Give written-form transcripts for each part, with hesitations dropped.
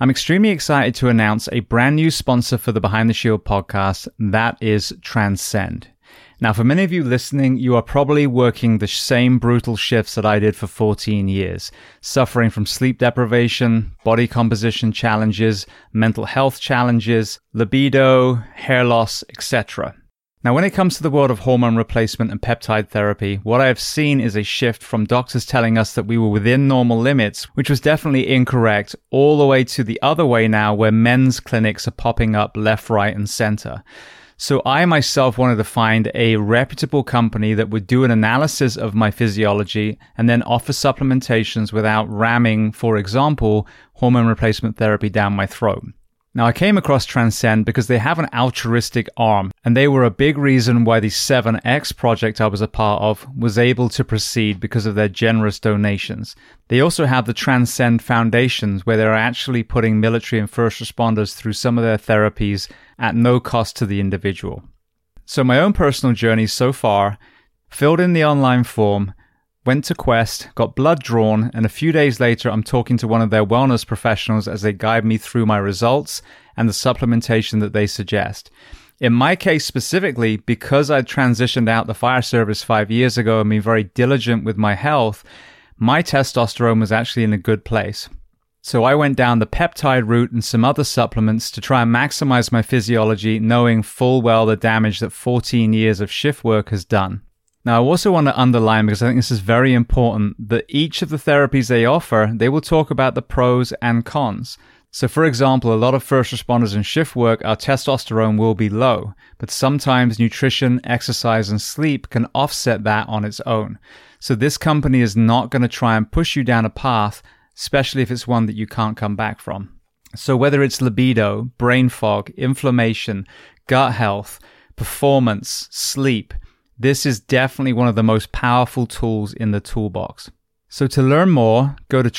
I'm extremely excited to announce a brand new sponsor for the Behind the Shield podcast, and that is Transcend. Now, for many of you listening, you are probably working the same brutal shifts that I did for 14 years, suffering from sleep deprivation, body composition challenges, mental health challenges, libido, hair loss, etc. Now, when it comes to the world of hormone replacement and peptide therapy, what I have seen is a shift from doctors telling us that we were within normal limits, which was definitely incorrect, all the way to the other way now, where men's clinics are popping up left, right, and center. So I myself wanted to find a reputable company that would do an analysis of my physiology and then offer supplementations without ramming, for example, hormone replacement therapy down my throat. Now, I came across Transcend because they have an altruistic arm, and they were a big reason why the 7X project I was a part of was able to proceed because of their generous donations. They also have the Transcend Foundations, where they're actually putting military and first responders through some of their therapies at no cost to the individual. So my own personal journey so far, filled in the online form, went to Quest, got blood drawn, and a few days later I'm talking to one of their wellness professionals as they guide me through my results and the supplementation that they suggest. In my case specifically, because I transitioned out the fire service 5 years ago and been very diligent with my health, my testosterone was actually in a good place. So I went down the peptide route and some other supplements to try and maximize my physiology, knowing full well the damage that 14 years of shift work has done. Now, I also want to underline, because I think this is very important, that each of the therapies they offer, they will talk about the pros and cons. So, for example, a lot of first responders in shift work, our testosterone will be low, but sometimes nutrition, exercise, and sleep can offset that on its own. So this company is not going to try and push you down a path, especially if it's one that you can't come back from. So whether it's libido, brain fog, inflammation, gut health, performance, sleep, this is definitely one of the most powerful tools in the toolbox. So to learn more, go to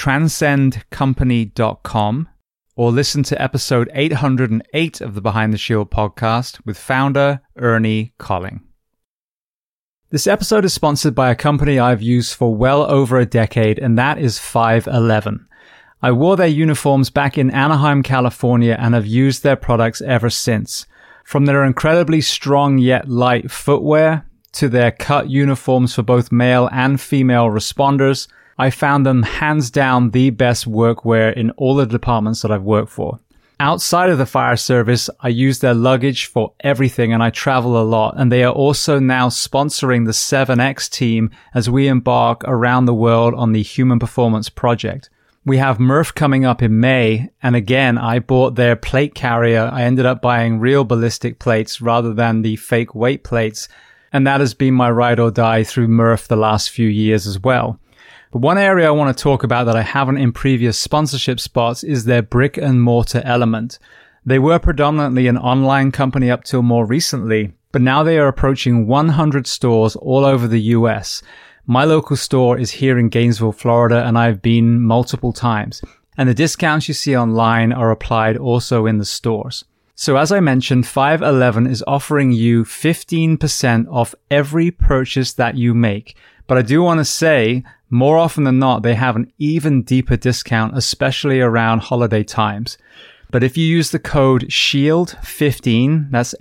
transcendcompany.com or listen to episode 808 of the Behind the Shield podcast with founder Ernie Colling. This episode is sponsored by a company I've used for well over a decade, and that is 511. I wore their uniforms back in Anaheim, California, and have used their products ever since. From their incredibly strong yet light footwear to their cut uniforms for both male and female responders, I found them hands down the best workwear in all the departments that I've worked for. Outside of the fire service, I use their luggage for everything and I travel a lot, and they are also now sponsoring the 7X team as we embark around the world on the Human Performance Project. We have Murph coming up in May, and again, I bought their plate carrier. I ended up buying real ballistic plates rather than the fake weight plates, and that has been my ride or die through Murph the last few years as well. But one area I want to talk about that I haven't in previous sponsorship spots is their brick and mortar element. They were predominantly an online company up till more recently, but now they are approaching 100 stores all over the US. My local store is here in Gainesville, Florida, and I've been multiple times. And the discounts you see online are applied also in the stores. So as I mentioned, 511 is offering you 15% off every purchase that you make. But I do want to say, more often than not, they have an even deeper discount, especially around holiday times. But if you use the code SHIELD15, that's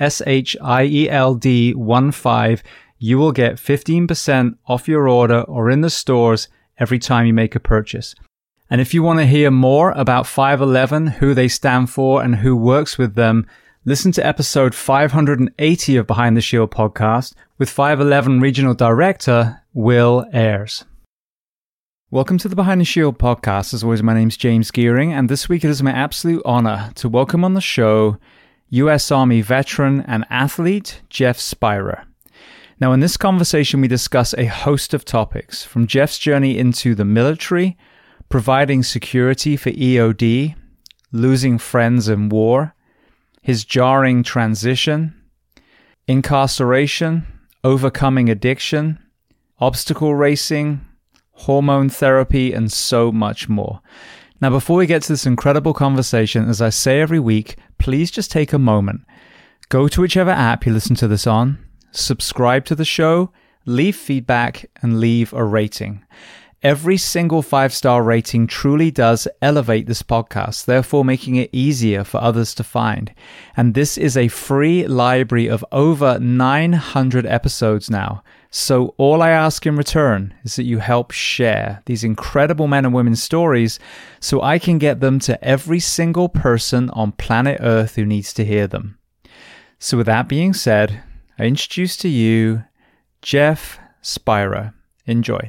SHIELD15, you will get 15% off your order or in the stores every time you make a purchase. And if you want to hear more about 511, who they stand for and who works with them, listen to episode 580 of Behind the Shield podcast with 511 Regional Director Will Ayers. Welcome to the Behind the Shield podcast. As always, my name's James Gearing, and this week it is my absolute honor to welcome on the show U.S. Army veteran and athlete Jeff Spirer. Now, in this conversation, we discuss a host of topics, from Jeff's journey into the military, providing security for EOD, losing friends in war, his jarring transition, incarceration, overcoming addiction, obstacle racing, hormone therapy, and so much more. Now, before we get to this incredible conversation, as I say every week, please just take a moment. Go to whichever app you listen to this on, subscribe to the show, leave feedback, and leave a rating. Every single 5-star rating truly does elevate this podcast, therefore making it easier for others to find. And this is a free library of over 900 episodes now. So all I ask in return is that you help share these incredible men and women's stories so I can get them to every single person on planet Earth who needs to hear them. So with that being said, I introduce to you Jeff Spira. Enjoy.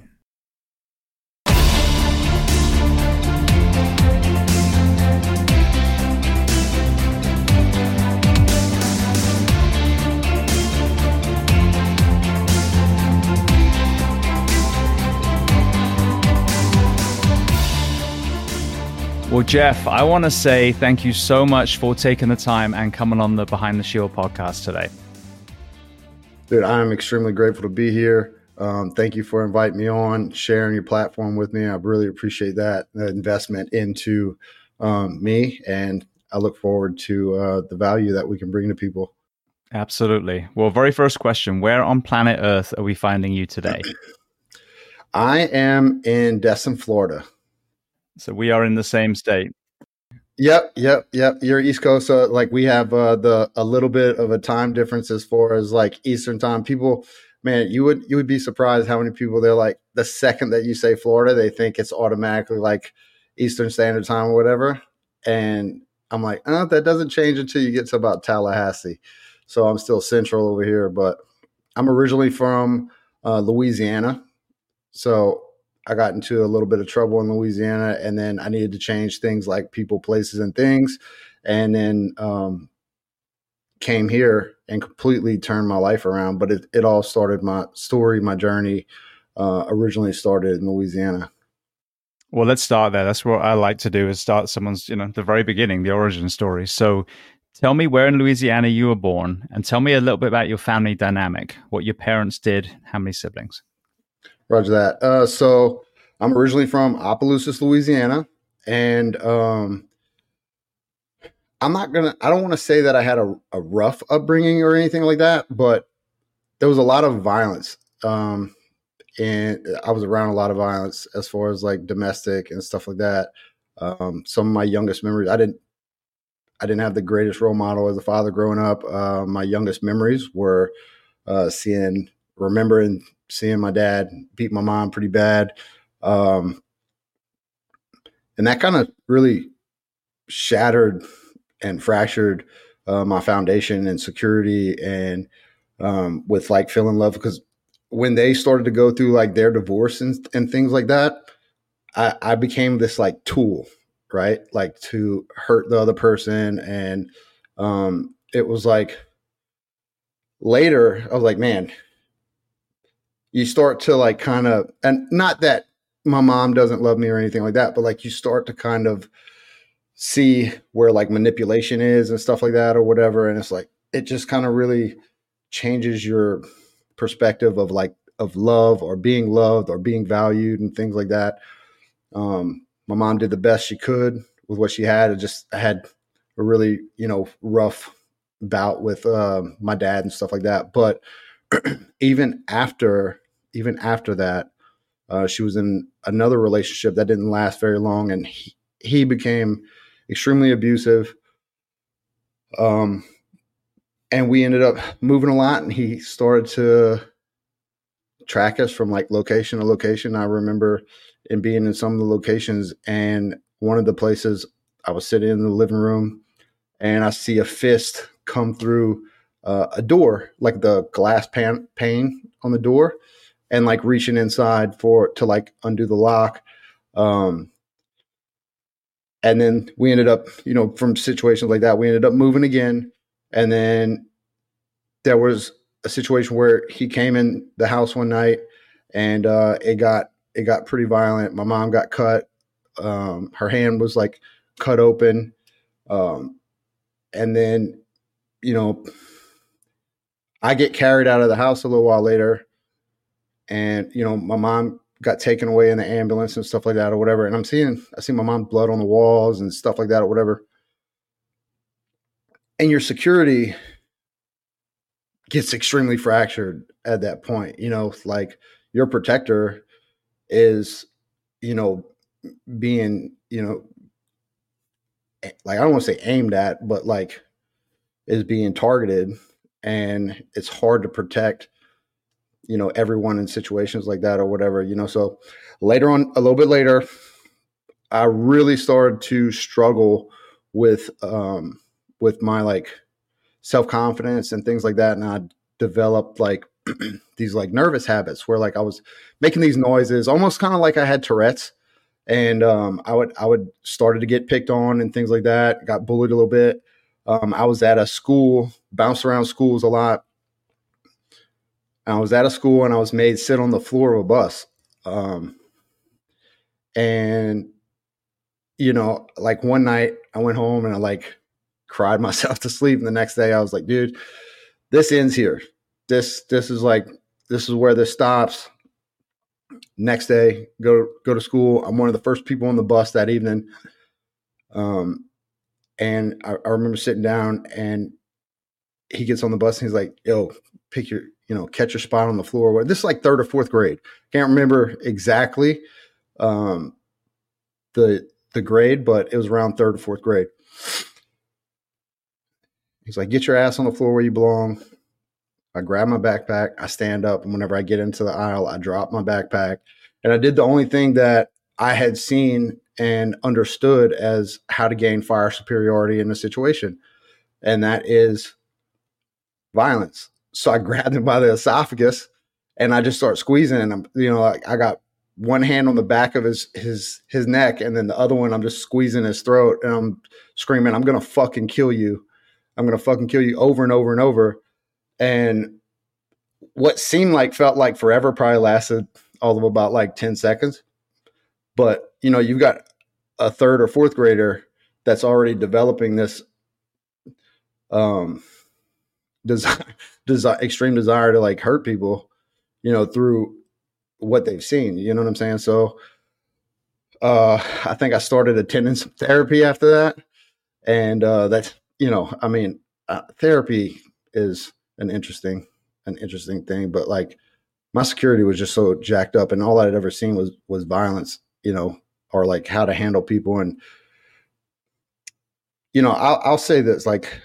Well, Jeff, I want to say thank you so much for taking the time and coming on the Behind the Shield podcast today. Dude, I'm extremely grateful to be here. Thank you for inviting me on, sharing your platform with me. I really appreciate that investment into me, and I look forward to the value that we can bring to people. Absolutely. Well, very first question, where on planet Earth are we finding you today? I am in Destin, Florida. So we are in the same state. Yep. You're East Coast, so like we have a little bit of a time difference as far as like Eastern time. People, man, you would be surprised how many people they're like the second that you say Florida, they think it's automatically like Eastern Standard Time or whatever. And I'm like, that doesn't change until you get to about Tallahassee. So I'm still central over here, but I'm originally from Louisiana. So I got into a little bit of trouble in Louisiana, and then I needed to change things like people, places, and things. And then came here and completely turned my life around. But it all started, my story, my journey originally started in Louisiana. Well, let's start there. That's what I like to do, is start someone's, the very beginning, the origin story. So tell me where in Louisiana you were born, and tell me a little bit about your family dynamic, what your parents did, how many siblings. Roger that. So I'm originally from Opelousas, Louisiana, and I don't want to say that I had a rough upbringing or anything like that, but there was a lot of violence. And I was around a lot of violence as far as like domestic and stuff like that. Some of my youngest memories, I didn't have the greatest role model as a father growing up. My youngest memories were remembering seeing my dad beat my mom pretty bad. And that kind of really shattered and fractured my foundation and security, and with like feeling love, because when they started to go through like their divorce and things like that, I became this like tool, right? Like to hurt the other person. And it was like later I was like, man, you start to like kind of, and not that my mom doesn't love me or anything like that, but like you start to kind of see where like manipulation is and stuff like that or whatever. And it's like, it just kind of really changes your perspective of like, of love or being loved or being valued and things like that. My mom did the best she could with what she had. I had a really, rough bout with my dad and stuff like that. But even after that, she was in another relationship that didn't last very long, and he became extremely abusive. And we ended up moving a lot, and he started to track us from like location to location. I remember being in some of the locations, and one of the places I was sitting in the living room, and I see a fist come through a door, like the glass pane on the door, and like reaching inside to like undo the lock. And then we ended up, from situations like that, we ended up moving again. And then there was a situation where he came in the house one night, and it got pretty violent. My mom got cut. Her hand was like cut open. And then, I get carried out of the house a little while later, and, my mom got taken away in the ambulance and stuff like that or whatever. And I see my mom's blood on the walls and stuff like that or whatever. And your security gets extremely fractured at that point. Like your protector is you know, being, you know, like I don't want to say aimed at, but like is being targeted, and it's hard to protect, you know, everyone in situations like that or whatever, you know. So later on, a little bit later, I really started to struggle with my like self confidence and things like that, and I developed like these like nervous habits where like I was making these noises, almost kind of like I had Tourette's, and I would started to get picked on and things like that. Got bullied a little bit. I was at a school, bounced around schools a lot. I was at a school and I was made sit on the floor of a bus. And you know, like one night I went home and I like cried myself to sleep. And the next day I was like, dude, this ends here. This is like, this is where this stops. Next day, go to school. I'm one of the first people on the bus that evening. And I remember sitting down and he gets on the bus and he's like, yo, pick your, you know, catch your spot on the floor. This is like third or fourth grade. Can't remember exactly the grade, but it was around third or fourth grade. He's like, get your ass on the floor where you belong. I grab my backpack, I stand up, and whenever I get into the aisle, I drop my backpack. And I did the only thing that I had seen and understood as how to gain fire superiority in a situation, and that is violence. So I grabbed him by the esophagus and I just start squeezing, and I'm, you know, like I got one hand on the back of his neck, and then the other one I'm just squeezing his throat, and I'm screaming, I'm gonna fucking kill you. I'm gonna fucking kill you, over and over and over. And what felt like forever probably lasted all of about like 10 seconds. But, you know, you've got a third or fourth grader that's already developing this extreme desire to like hurt people, you know, through what they've seen. You know what I'm saying? So I think I started attending some therapy after that. And that's, you know, I mean, therapy is an interesting thing, but like my security was just so jacked up, and all I'd ever seen was violence, you know, or like how to handle people. And you know, I'll say this, like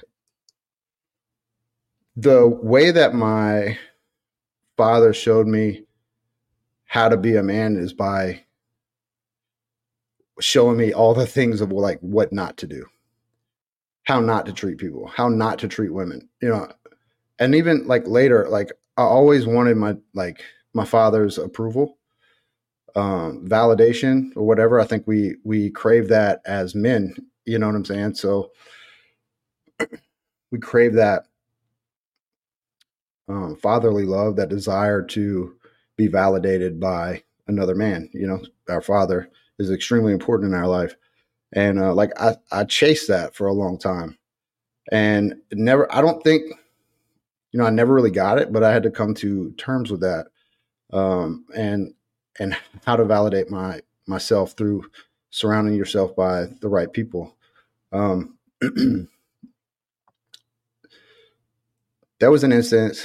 the way that my father showed me how to be a man is by showing me all the things of like what not to do, how not to treat people, how not to treat women, you know. And even like later, like I always wanted my father's approval, validation or whatever. I think we crave that as men, you know what I'm saying? So we crave that fatherly love, that desire to be validated by another man. You know, our father is extremely important in our life. And like I chased that for a long time, and I don't think, you know, I never really got it, but I had to come to terms with that, and how to validate myself through surrounding yourself by the right people. There was an instance.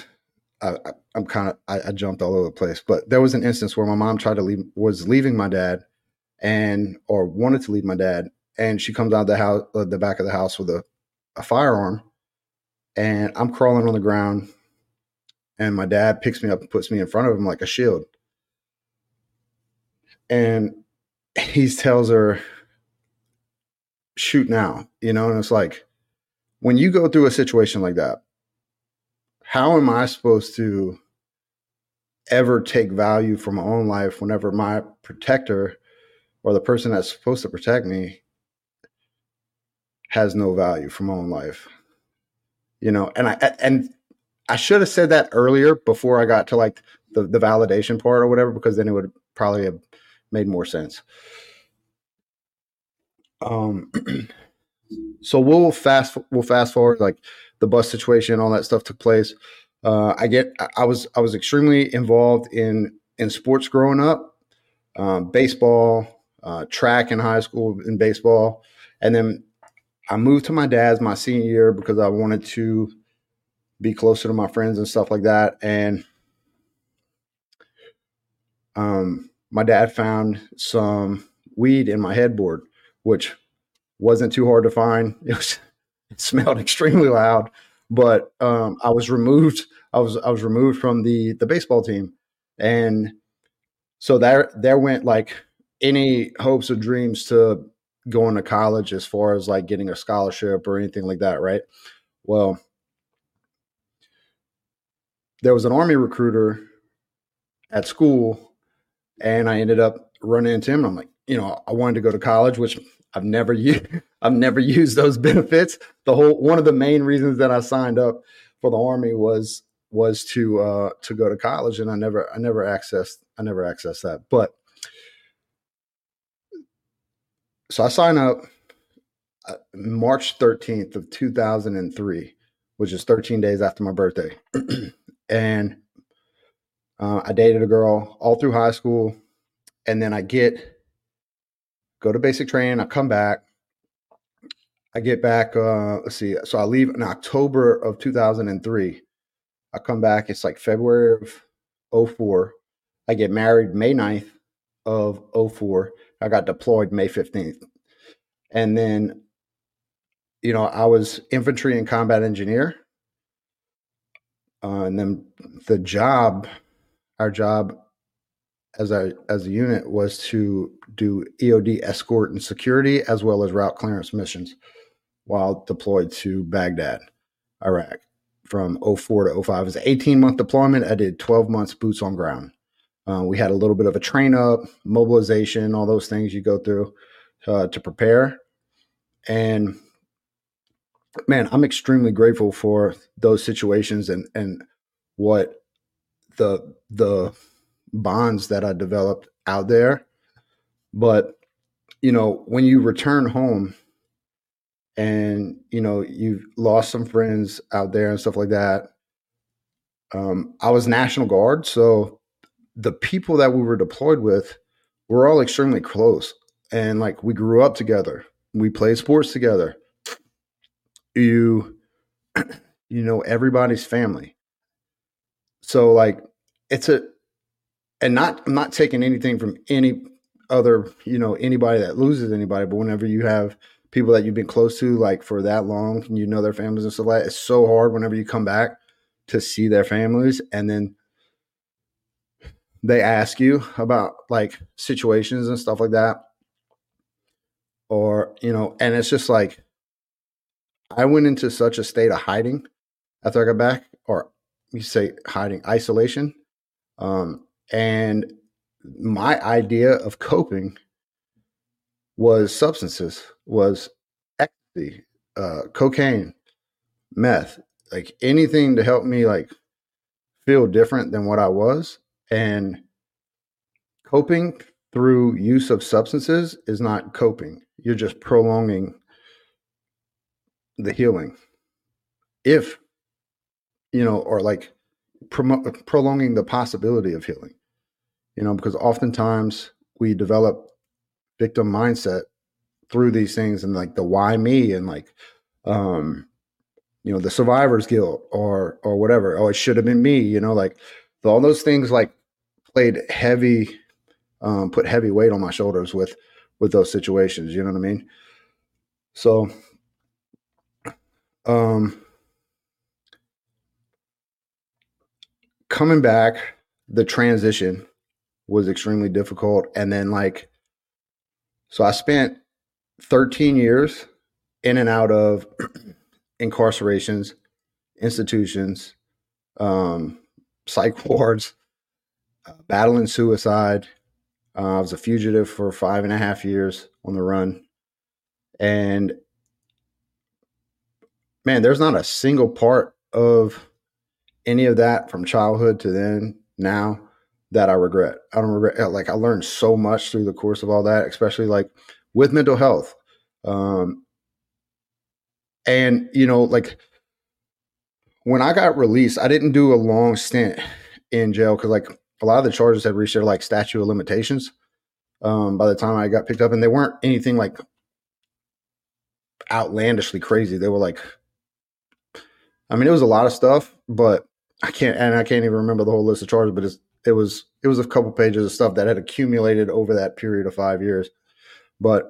I jumped all over the place, but there was an instance where my mom was leaving my dad, or wanted to leave my dad, and she comes out of the house, the back of the house, with a firearm, and I'm crawling on the ground, and my dad picks me up and puts me in front of him like a shield. And he tells her, shoot now, you know? And it's like, when you go through a situation like that, how am I supposed to ever take value from my own life whenever my protector, or the person that's supposed to protect me, has no value for my own life? You know, and I should have said that earlier before I got to like the validation part or whatever, because then it would probably have made more sense. So we'll fast forward, like the bus situation, all that stuff took place. I was extremely involved in sports growing up, baseball, track in high school in baseball. And then I moved to my dad's my senior year because I wanted to be closer to my friends and stuff like that. And my dad found some weed in my headboard, which wasn't too hard to find. It smelled extremely loud, but I was removed. I was removed from the baseball team, and so there went like any hopes or dreams to going to college as far as like getting a scholarship or anything like that, right? Well, there was an Army recruiter at school, and I ended up running into him. I'm like, I wanted to go to college, which I've never used. I've never used those benefits. One of the main reasons that I signed up for the Army was to go to college, and I never accessed that. But so I signed up March 13th of 2003, which is 13 days after my birthday. And I dated a girl all through high school. And then I go to basic training. I come back. I get back, let's see. So I leave in October of 2003. I come back. It's like February of 2004. I get married May 9th of 2004. I got deployed May 15th. And then, I was infantry and combat engineer. And then our job as a unit was to do EOD escort and security, as well as route clearance missions while deployed to Baghdad, Iraq from 2004 to 2005. It was an 18-month deployment. I did 12 months boots on ground. We had a little bit of a train up, mobilization, all those things you go through to prepare. And man, I'm extremely grateful for those situations and what the bonds that I developed out there. But, when you return home and, you've lost some friends out there and stuff like that. I was National Guard. So the people that we were deployed with were all extremely close. And like, we grew up together. We played sports together. You know, everybody's family. So like, I'm not taking anything from any other, anybody that loses anybody, but whenever you have people that you've been close to like for that long and their families and stuff like that, it's so hard whenever you come back to see their families, and then they ask you about like situations and stuff like that. Or, and it's just like, I went into such a state of hiding after I got back, or you say hiding, isolation. And my idea of coping was substances, was ecstasy, cocaine, meth, like anything to help me like feel different than what I was. And coping through use of substances is not coping. You're just prolonging the healing. If, or like prolonging the possibility of healing, because oftentimes we develop victim mindset through these things, and like the why me, and like, the survivor's guilt or whatever. Oh, it should have been me, like all those things like played heavy, put heavy weight on my shoulders with those situations. You know what I mean? So, coming back, the transition was extremely difficult. And then like, so I spent 13 years in and out of incarcerations, institutions, psych wards, battling suicide. I was a fugitive for 5.5 years on the run. And man, there's not a single part of any of that from childhood to then now that I regret. I don't regret. Like, I learned so much through the course of all that, especially like with mental health. And, like when I got released, I didn't do a long stint in jail because like a lot of the charges had reached their like statute of limitations by the time I got picked up, and they weren't anything like outlandishly crazy. They were like, I mean, it was a lot of stuff, but I can't even remember the whole list of charges, but It was a couple pages of stuff that had accumulated over that period of 5 years. But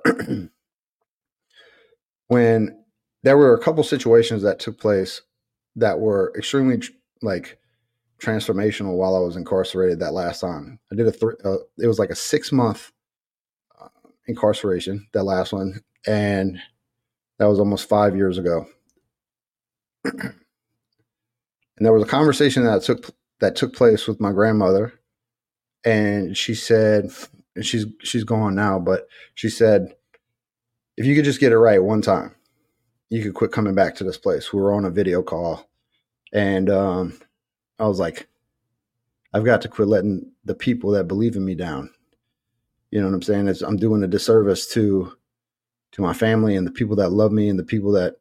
when there were a couple situations that took place that were extremely like transformational while I was incarcerated that last time. I did it was like a 6-month incarceration, that last one, and that was almost 5 years ago. And there was a conversation that took place with my grandmother, and she said, and she's gone now, but she said, if you could just get it right one time, you could quit coming back to this place. We were on a video call, and I was like, I've got to quit letting the people that believe in me down. You know what I'm saying? I'm doing a disservice to my family and the people that love me and the people that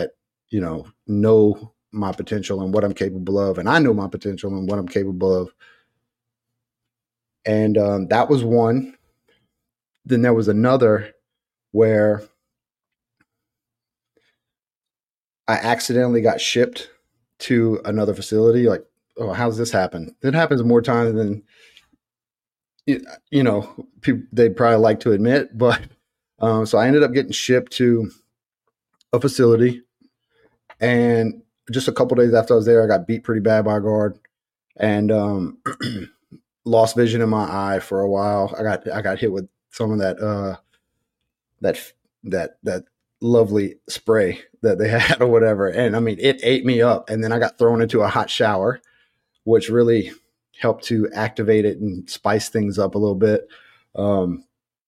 know my potential and what I'm capable of. And I know my potential and what I'm capable of. And that was one. Then there was another where I accidentally got shipped to another facility. Like, oh, how's this happen? It happens more times than people they'd probably like to admit. But so I ended up getting shipped to a facility, and just a couple days after I was there, I got beat pretty bad by a guard, and lost vision in my eye for a while. I got hit with some of that lovely spray that they had or whatever, and I mean, it ate me up. And then I got thrown into a hot shower, which really helped to activate it and spice things up a little bit. But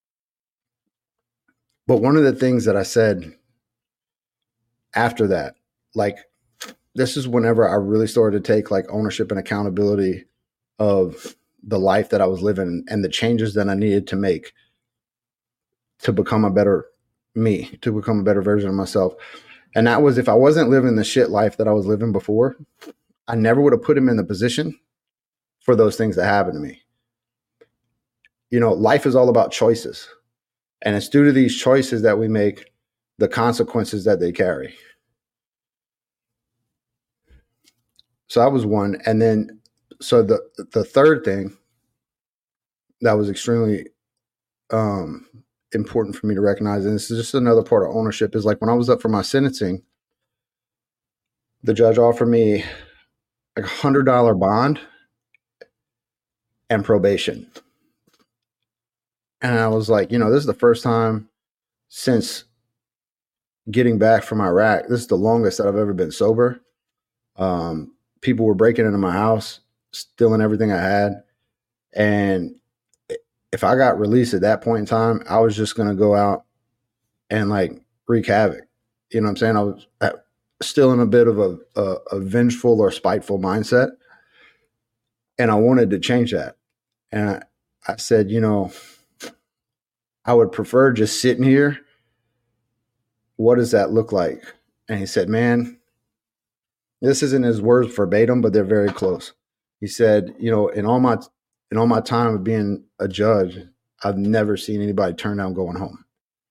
one of the things that I said after that, like, this is whenever I really started to take like ownership and accountability of the life that I was living and the changes that I needed to make to become a better me, to become a better version of myself. And that was, if I wasn't living the shit life that I was living before, I never would have put him in the position for those things that happened to me. Life is all about choices. And it's due to these choices that we make, the consequences that they carry. So that was one. And then, so the third thing that was extremely important for me to recognize, and this is just another part of ownership, is like when I was up for my sentencing, the judge offered me like $100 bond and probation. And I was like, this is the first time since getting back from Iraq. This is the longest that I've ever been sober. People were breaking into my house, stealing everything I had. And if I got released at that point in time, I was just going to go out and like wreak havoc. You know what I'm saying? I was still in a bit of a vengeful or spiteful mindset. And I wanted to change that. And I said, I would prefer just sitting here. What does that look like? And he said, man, this isn't his words verbatim, but they're very close. He said, in all my time of being a judge, I've never seen anybody turn down going home.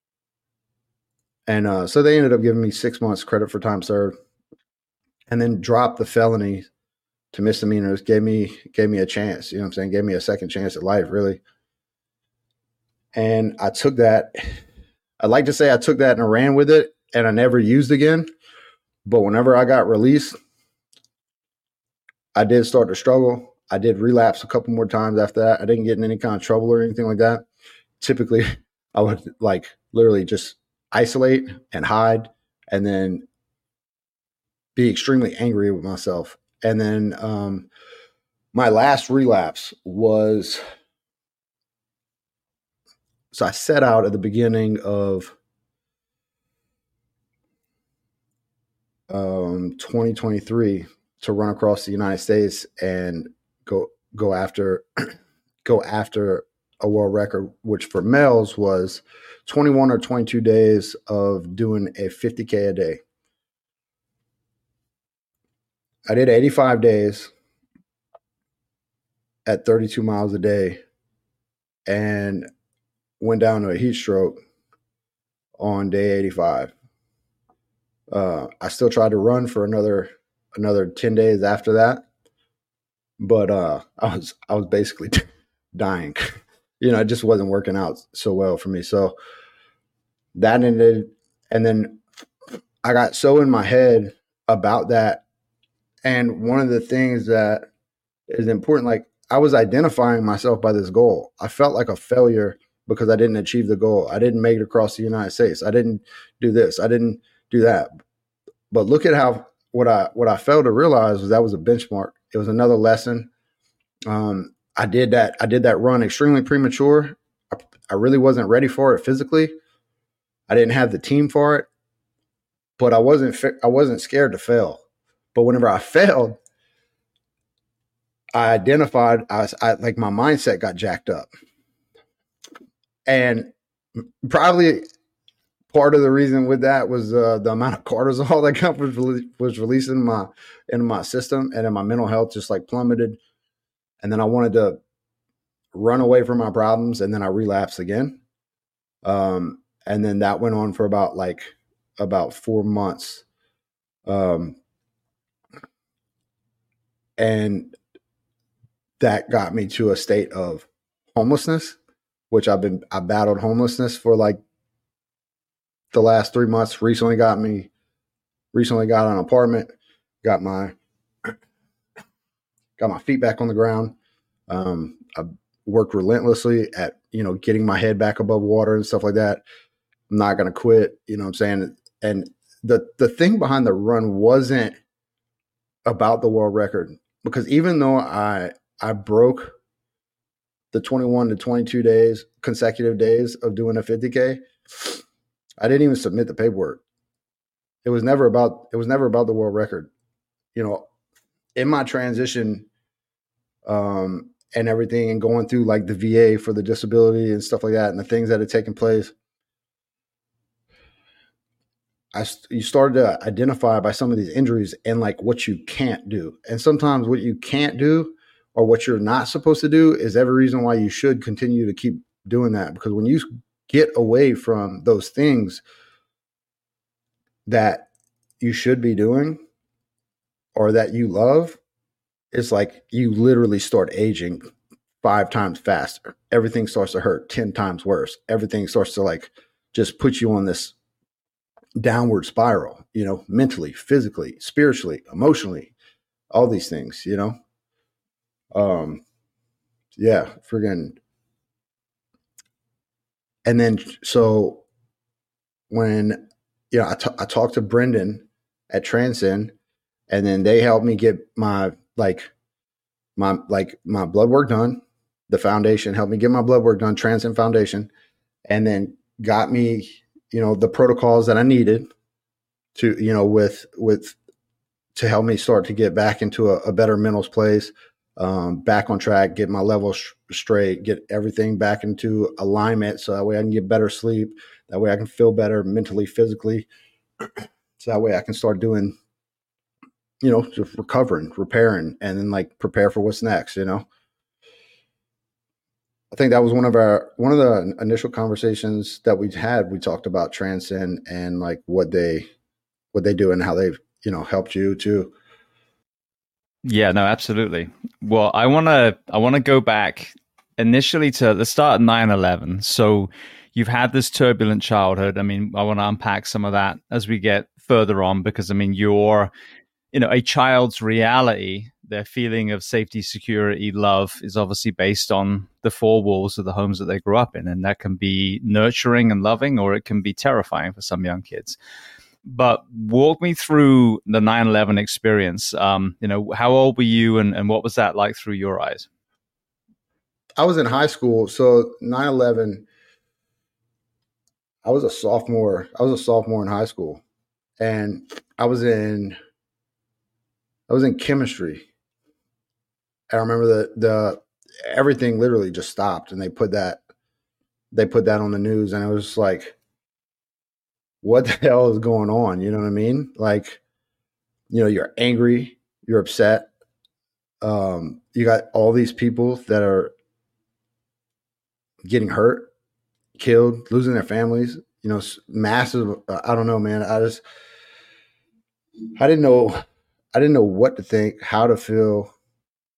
And so they ended up giving me 6 months credit for time served, and then dropped the felony to misdemeanors, gave me a chance, you know what I'm saying? Gave me a second chance at life, really. And I took that. I'd like to say I took that and I ran with it, and I never used again. But whenever I got released, I did start to struggle. I did relapse a couple more times after that. I didn't get in any kind of trouble or anything like that. Typically, I would like literally just isolate and hide, and then be extremely angry with myself. And then my last relapse was, so I set out at the beginning of 2023 to run across the United States and go after a world record, which for males was 21 or 22 days of doing a 50K a day. I did 85 days at 32 miles a day and went down to a heat stroke on day 85. I still tried to run for another 10 days after that. but I was basically dying. It just wasn't working out so well for me. So that ended, and then I got so in my head about that. And one of the things that is important, like I was identifying myself by this goal. I felt like a failure because I didn't achieve the goal. I didn't make it across the United States. I didn't do this. I didn't do that. But look at how what I failed to realize was that was a benchmark. It was another lesson. I did that run extremely premature. I really wasn't ready for it physically. I didn't have the team for it, but I wasn't scared to fail. But whenever I failed, I identified I like my mindset got jacked up, and probably part of the reason with that was the amount of cortisol that was released in my system, and then my mental health just like plummeted. And then I wanted to run away from my problems, and then I relapsed again. And then that went on for about 4 months. And that got me to a state of homelessness, which I battled homelessness for like the last 3 months. Recently got an apartment, got my feet back on the ground. I worked relentlessly at, getting my head back above water and stuff like that. I'm not going to quit, you know what I'm saying? And the thing behind the run wasn't about the world record, because even though I broke the 21 to 22 consecutive days of doing a 50K, I didn't even submit the paperwork. It was never about the world record. In my transition, and everything, and going through like the VA for the disability and stuff like that, and the things that had taken place, you started to identify by some of these injuries and like what you can't do. And sometimes what you can't do or what you're not supposed to do is every reason why you should continue to keep doing that. Because when you get away from those things that you should be doing or that you love, it's like you literally start aging 5 times faster. Everything starts to hurt 10 times worse. Everything starts to like just put you on this downward spiral, mentally, physically, spiritually, emotionally, all these things, yeah, friggin'. And then, so when, I talked to Brendan at Transcend, and then they helped me get my blood work done. The foundation helped me get my blood work done, Transcend Foundation, and then got me, the protocols that I needed to, to help me start to get back into a better mental place, back on track, get my levels straight, get everything back into alignment, so that way I can get better sleep. That way I can feel better mentally, physically. So that way I can start doing, just recovering, repairing, and then like prepare for what's next, I think that was one of the initial conversations that we had. We talked about Transcend and like what they do and how they've, helped you too. Yeah, no, absolutely. Well, I want to go back initially to the start of 9/11. So you've had this turbulent childhood. I mean, I want to unpack some of that as we get further on, because I mean, you're, a child's reality, their feeling of safety, security, love is obviously based on the 4 walls of the homes that they grew up in. And that can be nurturing and loving, or it can be terrifying for some young kids. But walk me through the 9/11 experience. How old were you, and what was that like through your eyes? I was in high school. So 9/11, I was a sophomore in high school, and I was in chemistry. I remember the everything literally just stopped, and they put that on the news, and it was just like, what the hell is going on? You know what I mean? Like, you're angry, you're upset. You got all these people that are getting hurt, killed, losing their families, massive. I don't know, man. I didn't know what to think, how to feel.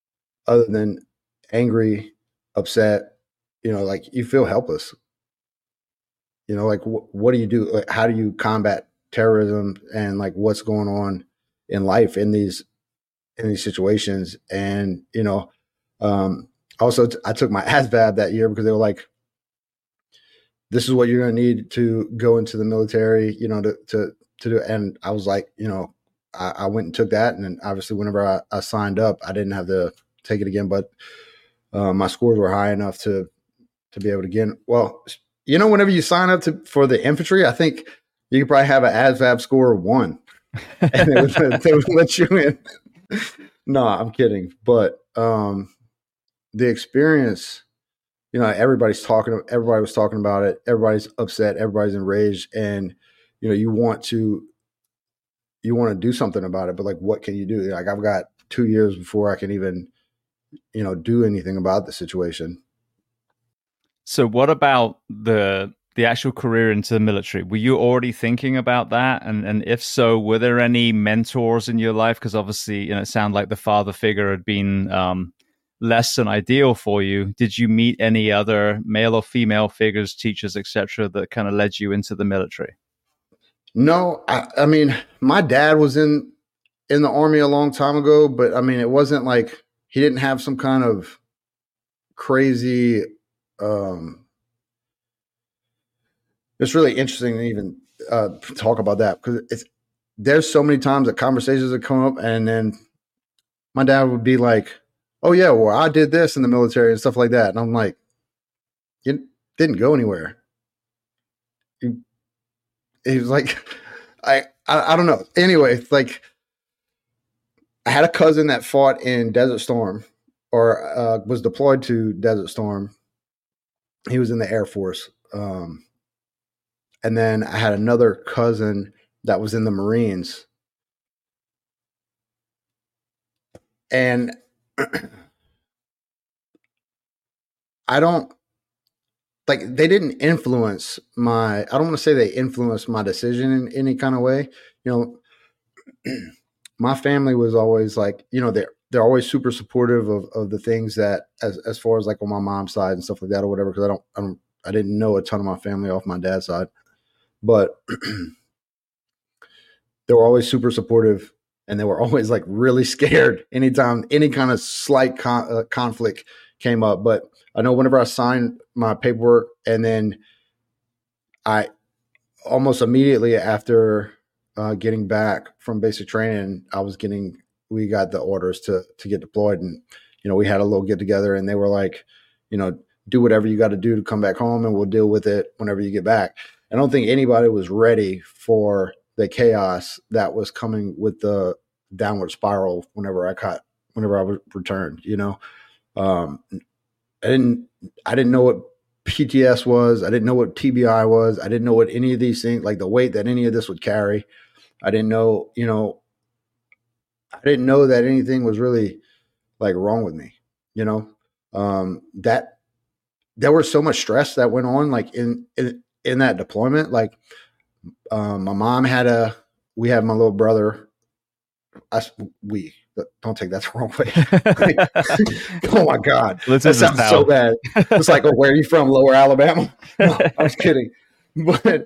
other than angry, upset, like you feel helpless. Like what do you do? Like, how do you combat terrorism and like what's going on in life in these situations? And also I took my ASVAB that year because they were like, this is what you're going to need to go into the military, to do. And I was like, I went and took that. And then obviously whenever I signed up, I didn't have to take it again, but my scores were high enough to be able to get. Well, whenever you sign up for the infantry, I think you could probably have an ASVAB score of 1 and they would let you in. No, I'm kidding. But the experience, everybody was talking about it. Everybody's upset. Everybody's enraged. And, you want to do something about it. But like, what can you do? Like, I've got 2 years before I can even, do anything about the situation. So what about the actual career into the military? Were you already thinking about that? And if so, were there any mentors in your life? Because obviously, it sounded like the father figure had been less than ideal for you. Did you meet any other male or female figures, teachers, etc., that kind of led you into the military? No, I mean, my dad was in the Army a long time ago, but I mean, it wasn't like he didn't have some kind of crazy. It's really interesting to even talk about that because there's so many times that conversations would come up, and then my dad would be like, "Oh yeah, well I did this in the military and stuff like that," and I'm like, "You didn't go anywhere." He was like, I don't know. Anyway, like I had a cousin that fought in Desert Storm or was deployed to Desert Storm. He was in the Air Force. And then I had another cousin that was in the Marines. And I don't like, they didn't influence I don't want to say they influenced my decision in any kind of way. My family was always like, they're always super supportive of the things that as far as like on my mom's side and stuff like that or whatever. Cause I didn't know a ton of my family off my dad's side, but they were always super supportive and they were always like really scared anytime any kind of slight conflict came up. But I know whenever I signed my paperwork and then I almost immediately after getting back from basic training, we got the orders to get deployed, and we had a little get together, and they were like, do whatever you got to do to come back home, and we'll deal with it whenever you get back. I don't think anybody was ready for the chaos that was coming with the downward spiral whenever I was returned. I didn't know what PTS was. I didn't know what TBI was. I didn't know what any of these things, like the weight that any of this would carry. I didn't know, I didn't know that anything was really like wrong with me, that there was so much stress that went on like in that deployment. Like, my mom we have my little brother. Don't take that the wrong way. Oh my God. That sounds so bad. It's like, where are you from? Lower Alabama? No, I was kidding. But,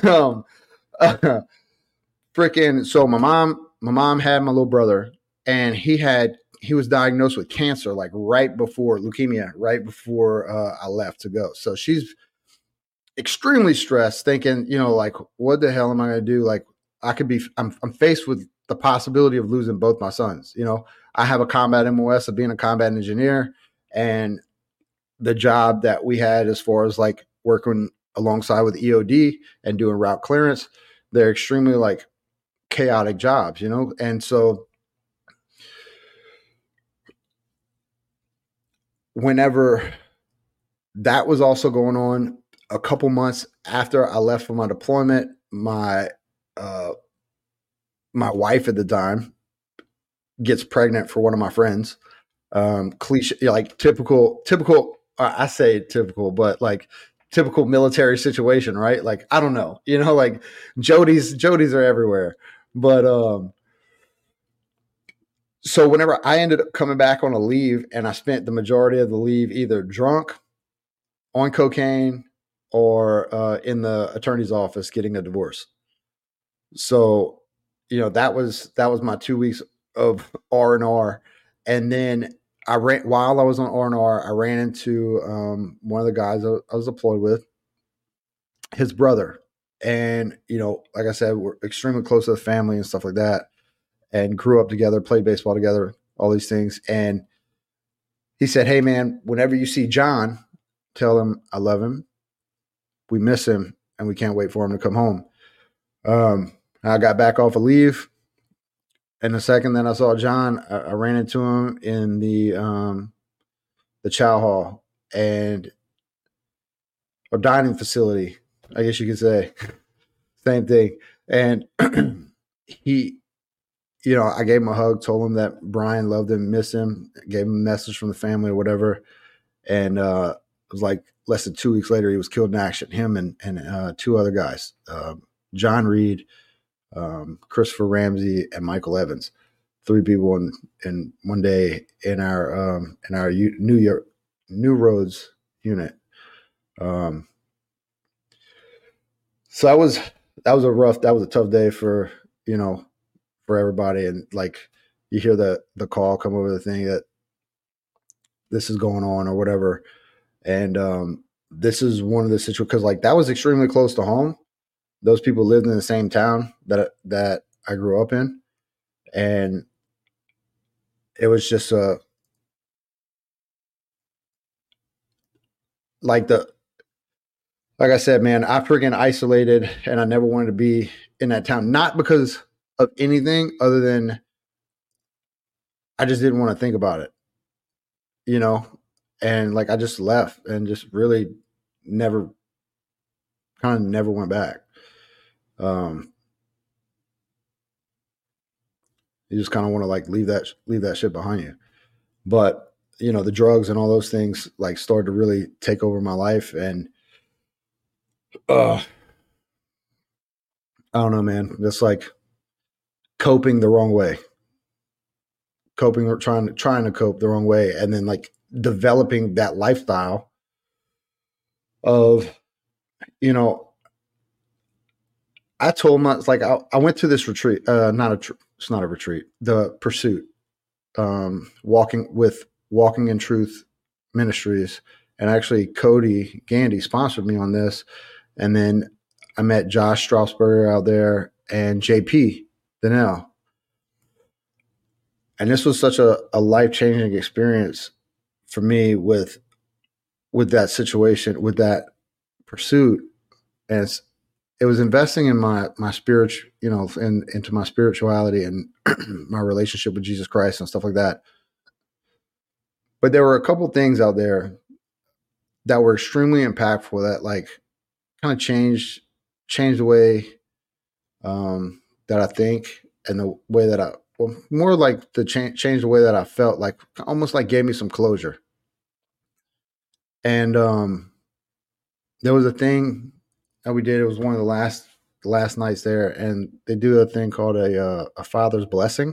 freaking, so my mom had my little brother, and he was diagnosed with cancer, like leukemia, right before I left to go. So she's extremely stressed, thinking, like, what the hell am I going to do? Like, I'm faced with the possibility of losing both my sons. I have a combat MOS of being a combat engineer, and the job that we had as far as like working alongside with EOD and doing route clearance, they're extremely like chaotic jobs, And so whenever that was also going on, a couple months after I left for my deployment, my wife at the time gets pregnant for one of my friends. Cliche, like typical, I say typical, but like typical military situation, right? Like, I don't know, like Jodies are everywhere, but, So whenever I ended up coming back on a leave, and I spent the majority of the leave either drunk, on cocaine, or in the attorney's office getting a divorce. So, that was my 2 weeks of R&R. And then while I was on R&R, I ran into one of the guys I was deployed with, his brother. And, like I said, we're extremely close to the family and stuff like that, and grew up together, played baseball together, all these things. And he said, "Hey man, whenever you see John, tell him I love him. We miss him and we can't wait for him to come home." I got back off of leave, and the second that I saw John, I ran into him in the chow hall or dining facility, I guess you could say. Same thing. And he, I gave him a hug, told him that Brian loved him, missed him, gave him a message from the family or whatever. And it was like less than 2 weeks later, he was killed in action. Him and two other guys, John Reed, Christopher Ramsey, and Michael Evans. 3 people in one day in our New Roads unit. So that was a tough day for everybody. And like, you hear the call come over the thing that this is going on or whatever. And this is one of the situations, because like that was extremely close to home. Those people lived in the same town that I grew up in. And it was just like I said, man, I freaking isolated, and I never wanted to be in that town. Not because of anything other than I just didn't want to think about it, and like I just left and just really never went back. You just kind of want to like leave that shit behind you. But, the drugs and all those things like started to really take over my life. And I don't know, man, just like coping the wrong way, trying to cope the wrong way. And then like developing that lifestyle of, I told my, like, I went to this retreat, it's not a retreat, the Pursuit, Walking in Truth Ministries. And actually Cody Gandy sponsored me on this. And then I met Josh Strasburger out there and JP Donnell. And this was such a life-changing experience for me with that situation, with that pursuit. And it was investing in my spiritual, into my spirituality and my relationship with Jesus Christ and stuff like that. But there were a couple things out there that were extremely impactful that like kind of changed the way that I think, and the way that more like the change the way that I felt, like almost like gave me some closure. And there was a thing that we did. It was one of the last nights there, and they do a thing called a father's blessing.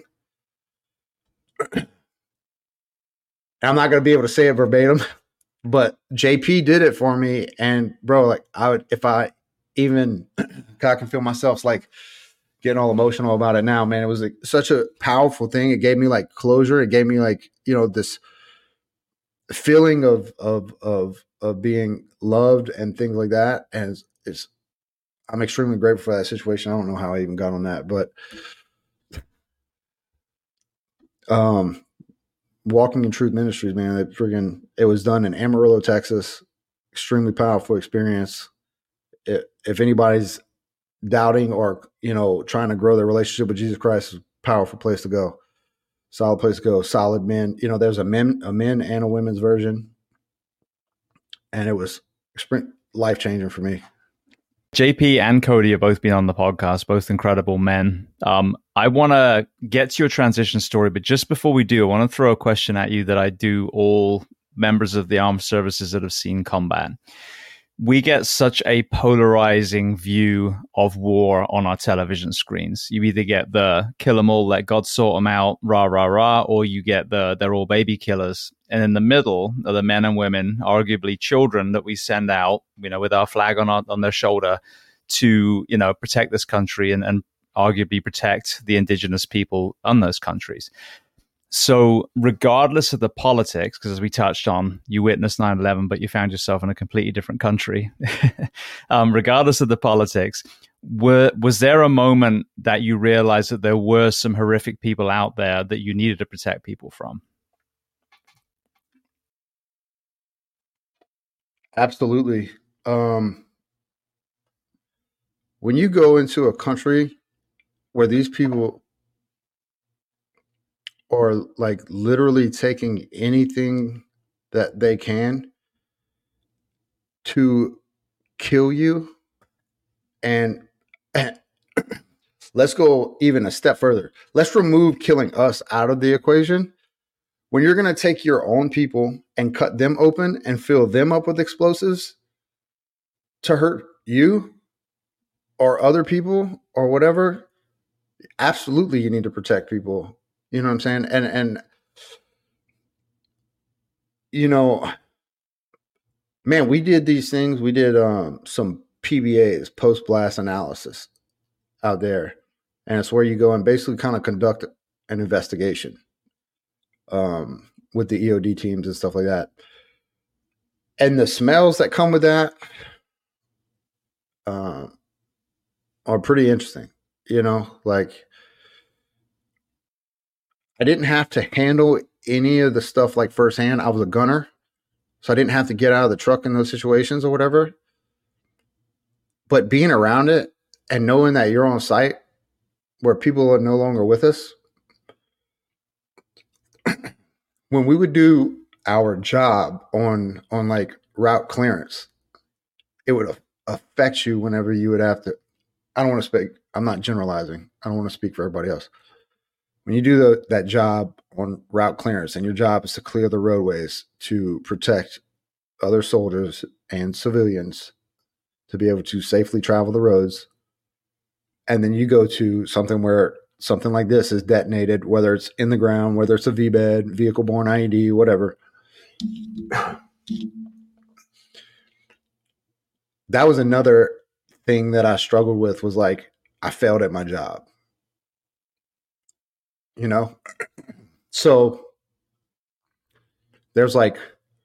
I'm not going to be able to say it verbatim, but JP did it for me. And bro, like if I even, I can feel myself like getting all emotional about it now, man. It was like such a powerful thing. It gave me like closure. It gave me like, this feeling of being loved and things like that. And I'm extremely grateful for that situation. I don't know how I even got on that, but Walking in Truth Ministries, man, it was done in Amarillo, Texas. Extremely powerful experience. If anybody's doubting or, trying to grow their relationship with Jesus Christ, is a powerful place to go. Solid place to go. Solid men. There's a men and a women's version. And it was life-changing for me. JP and Cody have both been on the podcast, both incredible men. I want to get to your transition story, but just before we do, I want to throw a question at you that I do all members of the armed services that have seen combat. we get such a polarizing view of war on our television screens. You either get the kill them all, let God sort them out, rah, rah, rah, or you get the they're all baby killers. And in the middle are the men and women, arguably children, that we send out, with our flag on their shoulder to, protect this country and arguably protect the indigenous people on those countries. So regardless of the politics, because as we touched on, you witnessed 9/11, but you found yourself in a completely different country. Regardless of the politics, was there a moment that you realized that there were some horrific people out there that you needed to protect people from? Absolutely. When you go into a country where these people are like literally taking anything that they can to kill you, and let's go even a step further. Let's remove killing us out of the equation. When you're going to take your own people and cut them open and fill them up with explosives to hurt you or other people or whatever, absolutely you need to protect people. You know what I'm saying? And man, we did these things. We did some PBAs, post blast analysis, out there, and it's where you go and basically kind of conduct an investigation with the EOD teams and stuff like that. And the smells that come with that are pretty interesting. Like, I didn't have to handle any of the stuff like firsthand. I was a gunner, so I didn't have to get out of the truck in those situations or whatever. But being around it and knowing that you're on site where people are no longer with us, when we would do our job on like route clearance, it would affect you whenever you would have to. I don't want to speak. I'm not generalizing. I don't want to speak for everybody else. When you do that job on route clearance, and your job is to clear the roadways to protect other soldiers and civilians to be able to safely travel the roads, and then you go to something where something like this is detonated, whether it's in the ground, whether it's a VBED, vehicle-borne IED, whatever. That was another thing that I struggled with, was like, I failed at my job. So there's like,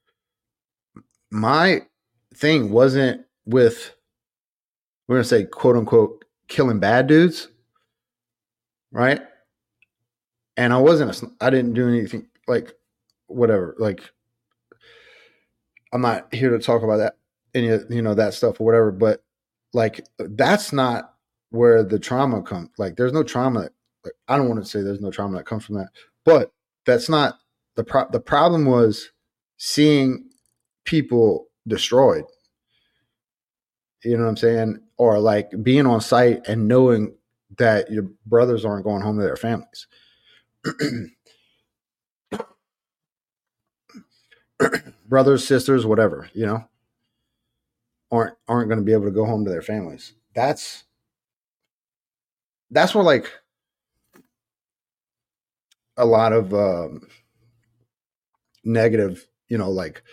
my thing wasn't with, we're going to say, quote unquote, killing bad dudes. Right. And I didn't do anything like whatever. Like, I'm not here to talk about that, any, that stuff or whatever, but like, that's not where the trauma comes. Like, there's no trauma. Like, I don't want to say there's no trauma that comes from that, but that's not the problem. Was seeing people destroyed. You know what I'm saying? Or like being on site and knowing that your brothers aren't going home to their families. Brothers, sisters, whatever, aren't going to be able to go home to their families. That's where like a lot of negative, like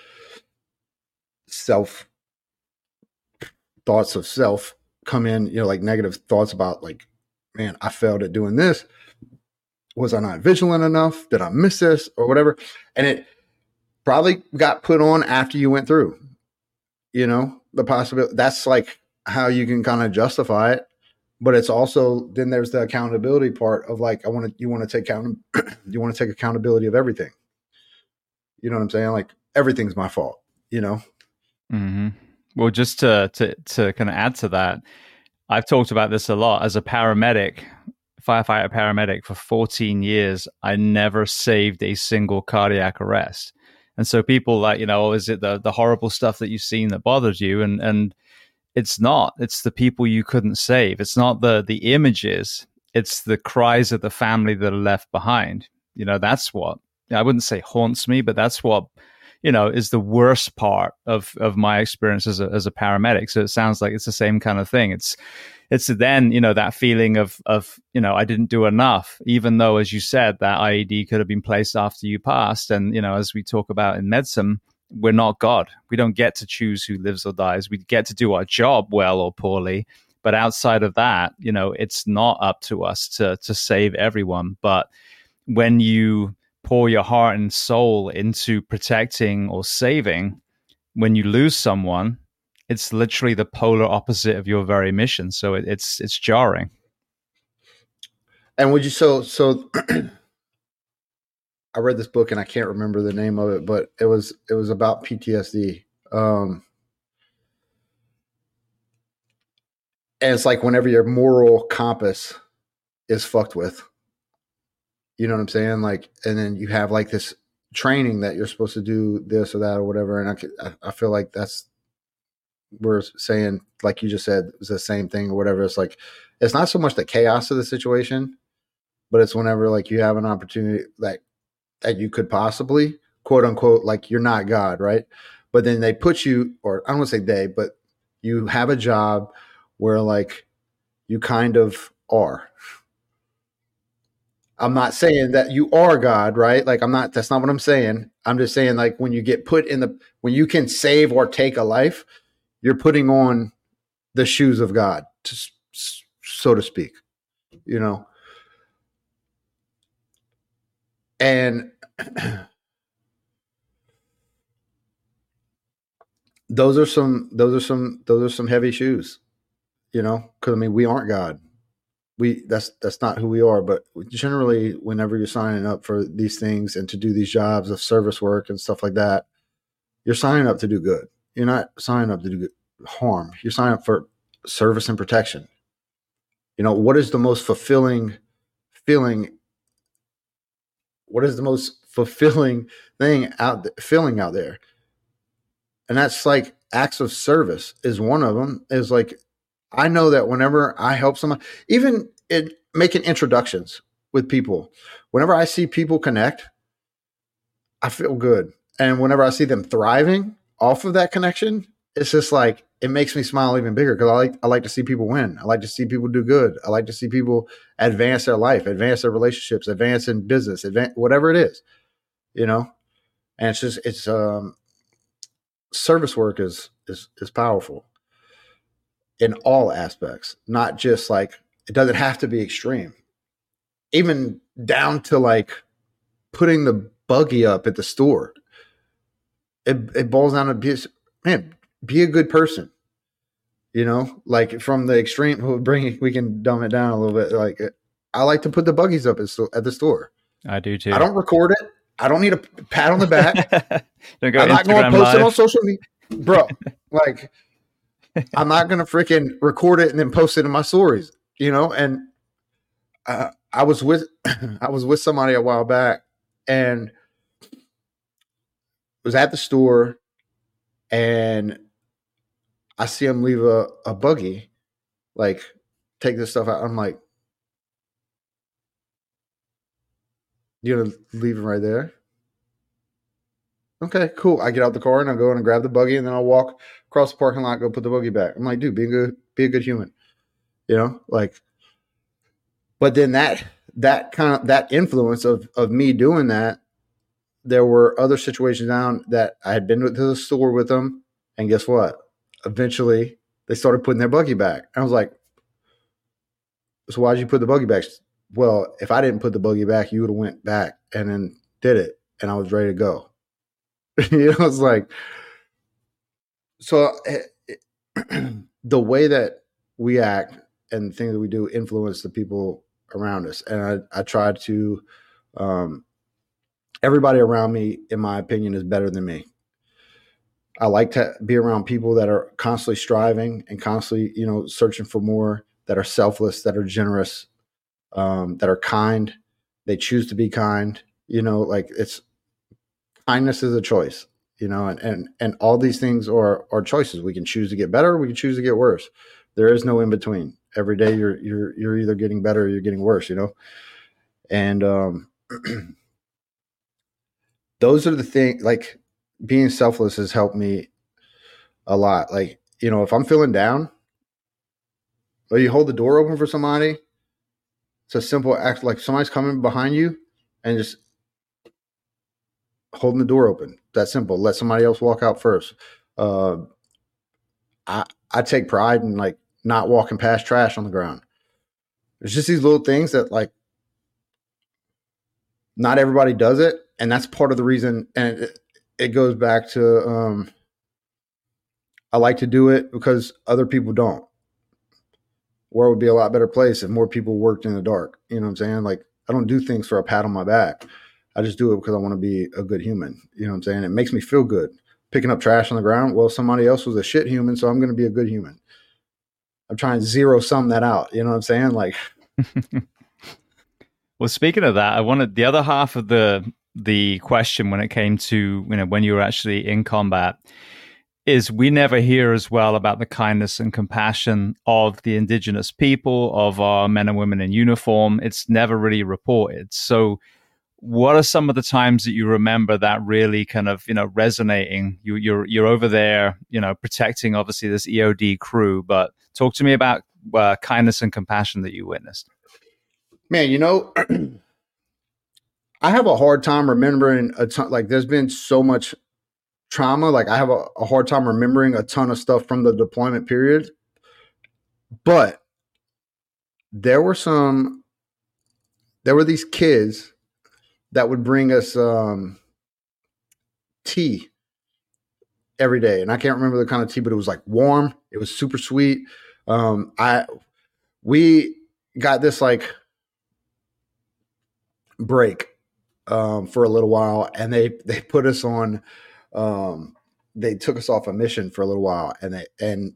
self thoughts of self come in, like negative thoughts about like, man, I failed at doing this. Was I not vigilant enough? Did I miss this or whatever? And it probably got put on after you went through, the possibility. That's like how you can kind of justify it. But it's also, then there's the accountability part of like, you want to take accountability of everything. You know what I'm saying? Like, everything's my fault, Mm-hmm. Well, just to kind of add to that, I've talked about this a lot. As a firefighter paramedic for 14 years, I never saved a single cardiac arrest. And so people like, is it the horrible stuff that you've seen that bothers you? And it's not. It's the people you couldn't save. It's not the images. It's the cries of the family that are left behind. That's what, I wouldn't say haunts me, but that's what, is the worst part of my experience as a paramedic. So it sounds like it's the same kind of thing. It's then, that feeling of, I didn't do enough, even though, as you said, that IED could have been placed after you passed. And, as we talk about in medicine, we're not God. We don't get to choose who lives or dies. We get to do our job well or poorly. But outside of that, it's not up to us to save everyone. But when you pour your heart and soul into protecting or saving, when you lose someone, it's literally the polar opposite of your very mission. So it's jarring. And would you so I read this book and I can't remember the name of it, but it was about PTSD. And it's like whenever your moral compass is fucked with, you know what I'm saying? Like, and then you have like this training that you're supposed to do this or that or whatever. And I feel like we're saying, like you just said, it's the same thing or whatever. It's like, it's not so much the chaos of the situation, but it's whenever like you have an opportunity that you could possibly, quote unquote, like you're not God, right? But then they put you, or I don't want to say they, but you have a job where like you kind of are. I'm not saying that you are God, right? Like that's not what I'm saying. I'm just saying like when you get put when you can save or take a life, you're putting on the shoes of God, so to speak, And those are some heavy shoes, because I mean, we aren't God. That's not who we are. But generally, whenever you're signing up for these things and to do these jobs of service work and stuff like that, you're signing up to do good. You're not signing up to do harm. You're signing up for service and protection. What is the most fulfilling feeling? What is the most fulfilling feeling out there? And that's like acts of service is one of them. Is like, I know that whenever I help someone, even in making introductions with people, whenever I see people connect, I feel good. And whenever I see them thriving off of that connection, it's just like, it makes me smile even bigger because I like to see people win. I like to see people do good. I like to see people advance their life, advance their relationships, advance in business, advance whatever it is, And it's just, service work is powerful in all aspects, not just like, it doesn't have to be extreme, even down to like putting the buggy up at the store. It boils down to be a good person, like from the extreme, we can dumb it down a little bit. Like I like to put the buggies up at the store. I do too. I don't record it. I don't need a pat on the back. I'm not going to post it on social media, bro. Like, I'm not going to freaking record it and then post it in my stories, And I was with somebody a while back and was at the store, and I see him leave a buggy, like take this stuff out. I'm like, you gonna leave him right there? Okay, cool. I get out the car and I go in and grab the buggy, and then I'll walk across the parking lot, go put the buggy back. I'm like, dude, be a good human, like. But then that influence of me doing that, there were other situations down that I had been to the store with them, and guess what? Eventually, they started putting their buggy back. I was like, so why'd you put the buggy back? Well, if I didn't put the buggy back, you would have went back and then did it, and I was ready to go. It's like, so the way that we act and the things that we do influence the people around us. And I try to, everybody around me, in my opinion, is better than me. I like to be around people that are constantly striving and constantly, searching for more, that are selfless, that are generous, that are kind. They choose to be kind, like kindness is a choice, and all these things are choices. We can choose to get better. We can choose to get worse. There is no in between. Every day you're either getting better or you're getting worse, and those are the things, like being selfless has helped me a lot. Like, you know, if I'm feeling down, or you hold the door open for somebody, it's a simple act, like somebody's coming behind you and just holding the door open. That simple. Let somebody else walk out first. Uh, I take pride in like not walking past trash on the ground. It's just these little things that like not everybody does it, and that's part of the reason. And it goes back to I like to do it because other people don't. World would be a lot better place if more people worked in the dark. You know what I'm saying? Like, I don't do things for a pat on my back. I just do it because I want to be a good human. You know what I'm saying? It makes me feel good. Picking up trash on the ground, well, somebody else was a shit human, so I'm going to be a good human. I'm trying to zero sum that out. You know what I'm saying? Like, well, speaking of that, I wanted the other half of the question when it came to, you know, when you were actually in combat, is we never hear as well about the kindness and compassion of the indigenous people, of our men and women in uniform. It's never really reported. So what are some of the times that you remember that really kind of, you know, resonating? You're over there, you know, protecting obviously this EOD crew, but talk to me about kindness and compassion that you witnessed. Man, you know, I have a hard time remembering a ton. Like, there's been so much trauma. Like, I have a hard time remembering a ton of stuff from the deployment period. But there were these kids that would bring us tea every day, and I can't remember the kind of tea, but it was like warm. It was super sweet. We got this like break for a little while, and they put us on. They took us off a mission for a little while, and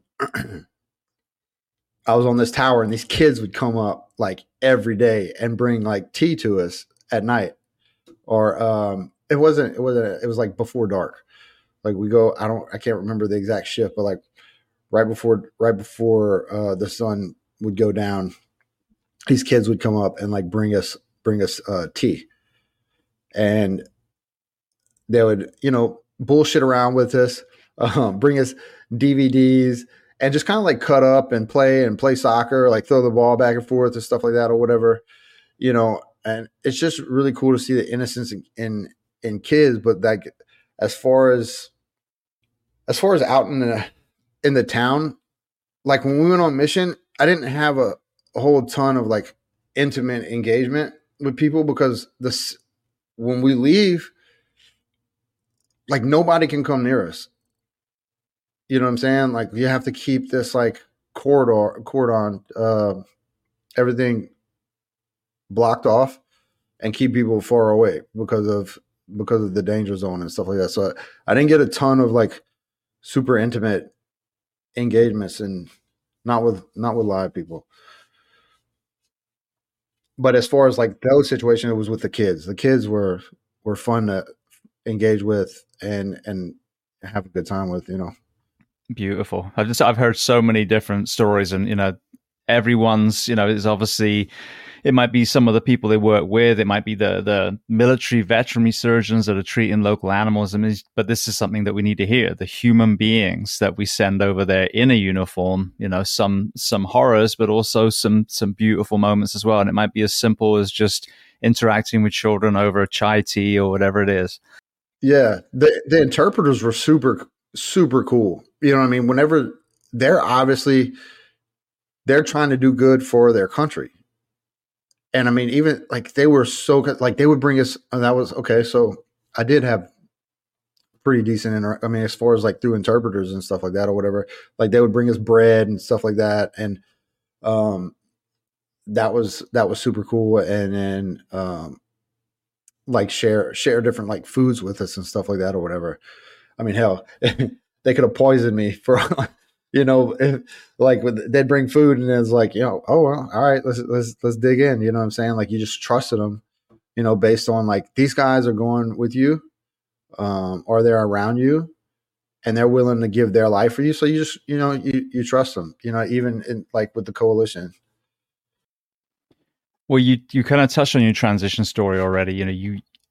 I was on this tower, and these kids would come up like every day and bring like tea to us at night, or it was like before dark. Like, we go, I can't remember the exact shift, but like right before the sun would go down, these kids would come up and like bring us tea, and they would, you know, bullshit around with us, bring us DVDs, and just kind of like cut up and play soccer, like throw the ball back and forth and stuff like that or whatever, you know. And it's just really cool to see the innocence in kids. But like, as far as out in the town, like when we went on mission, I didn't have a whole ton of like intimate engagement with people, because when we leave, like nobody can come near us. You know what I'm saying? Like, you have to keep this like cordon, everything blocked off, and keep people far away because of the danger zone and stuff like that. So I didn't get a ton of like super intimate engagements, and not with live people. But as far as like those situations, it was with the kids. The kids were fun to engage with and have a good time with, you know. Beautiful. I've heard so many different stories, and you know, everyone's, you know, is obviously, it might be some of the people they work with, it might be the military veterinary surgeons that are treating local animals. I mean, but this is something that we need to hear: the human beings that we send over there in a uniform. You know, some horrors, but also some beautiful moments as well. And it might be as simple as just interacting with children over chai tea or whatever it is. Yeah, the interpreters were super cool. You know what I mean? Whenever they're trying to do good for their country. And I mean, even like they were so good, like they would bring us, and that was okay. So I did have pretty decent, I mean, as far as like through interpreters and stuff like that or whatever, like they would bring us bread and stuff like that. And, that was super cool. And then, like share different like foods with us and stuff like that or whatever. I mean, hell, they could have poisoned me for, you know, like they'd bring food and it's like, you know, oh, well, all right, let's dig in. You know what I'm saying? Like, you just trusted them, you know, based on like, these guys are going with you, or they're around you, and they're willing to give their life for you. So you just, you know, you trust them, you know, even in like with the coalition. Well, you kind of touched on your transition story already. You know,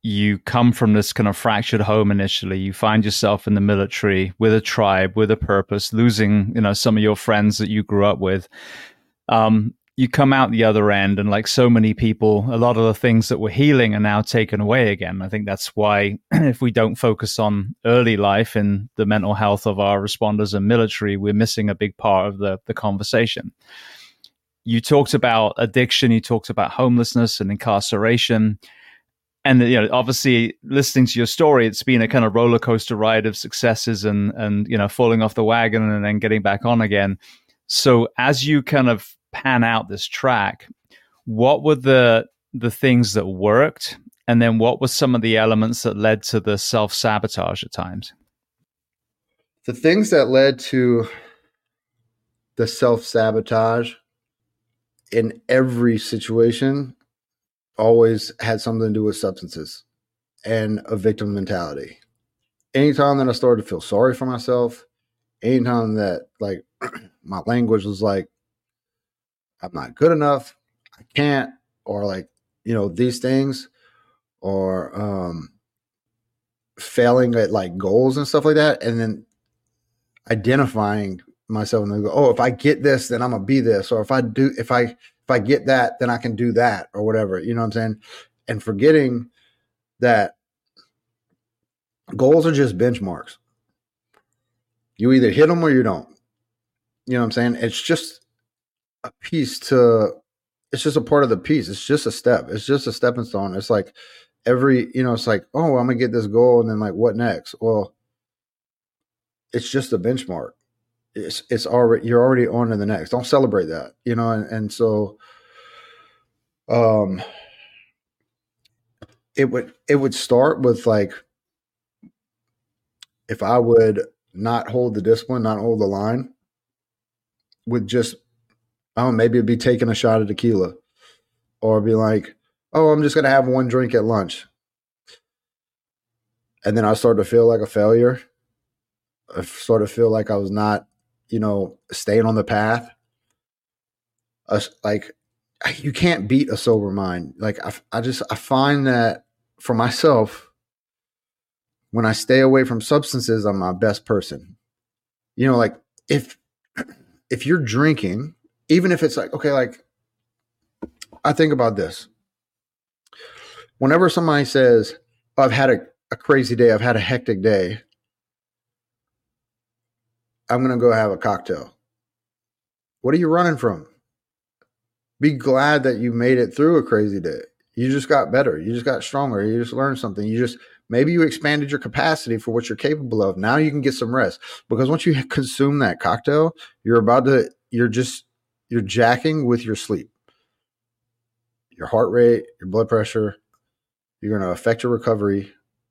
you come from this kind of fractured home initially. You find yourself in the military with a tribe, with a purpose, losing, some of your friends that you grew up with. You come out the other end, and like so many people, a lot of the things that were healing are now taken away again. I think that's why if we don't focus on early life and the mental health of our responders and military, we're missing a big part of the conversation. You talked about addiction, you talked about homelessness and incarceration. And obviously, listening to your story, it's been a kind of roller coaster ride of successes and falling off the wagon and then getting back on again. So as you kind of pan out this track, what were the things that worked, and then what were some of the elements that led to the self-sabotage at times? The things that led to the self-sabotage in every situation always had something to do with substances and a victim mentality. Anytime that I started to feel sorry for myself, anytime that like my language was like, I'm not good enough, I can't, or like, these things, or failing at like goals and stuff like that. And then identifying myself and then go, oh, if I get this, then I'm gonna be this. Or if I get that, then I can do that, or whatever, you know what I'm saying? And forgetting that goals are just benchmarks. You either hit them or you don't. You know what I'm saying? It's just a piece it's just a part of the piece. It's just a step. It's just a stepping stone. It's like it's like, oh, I'm gonna get this goal, and then like, what next? Well, it's just a benchmark. It's already, you're already on to the next. Don't celebrate that, and so it would start with like, if I would not hold the discipline, not hold the line, with just, maybe it'd be taking a shot of tequila, or be like, oh, I'm just going to have one drink at lunch. And then I started to feel like a failure. I started to feel like I was not, staying on the path. Like, you can't beat a sober mind. Like, I find that for myself, when I stay away from substances, I'm my best person. Like if you're drinking, even if it's like, okay, like, I think about this. Whenever somebody says, oh, I've had a crazy day, I've had a hectic day, I'm going to go have a cocktail. What are you running from? Be glad that you made it through a crazy day. You just got better. You just got stronger. You just learned something. Maybe you expanded your capacity for what you're capable of. Now you can get some rest, because once you consume that cocktail, you're jacking with your sleep, your heart rate, your blood pressure. You're going to affect your recovery.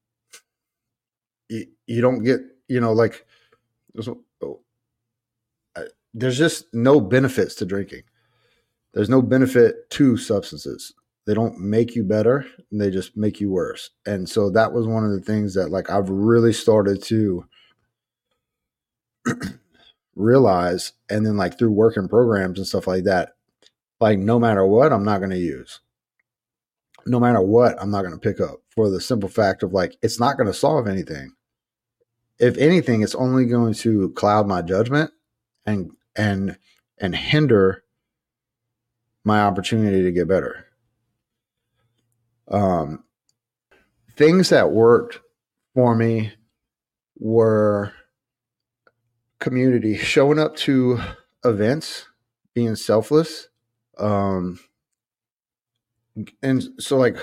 You don't get, like, there's just no benefits to drinking. There's no benefit to substances. They don't make you better, and they just make you worse. And so that was one of the things that like I've really started to realize. And then like through working programs and stuff like that, like no matter what, I'm not going to use. No matter what, I'm not going to pick up, for the simple fact of like, it's not going to solve anything. If anything, it's only going to cloud my judgment and hinder my opportunity to get better. Things that worked for me were community, showing up to events, being selfless. And so like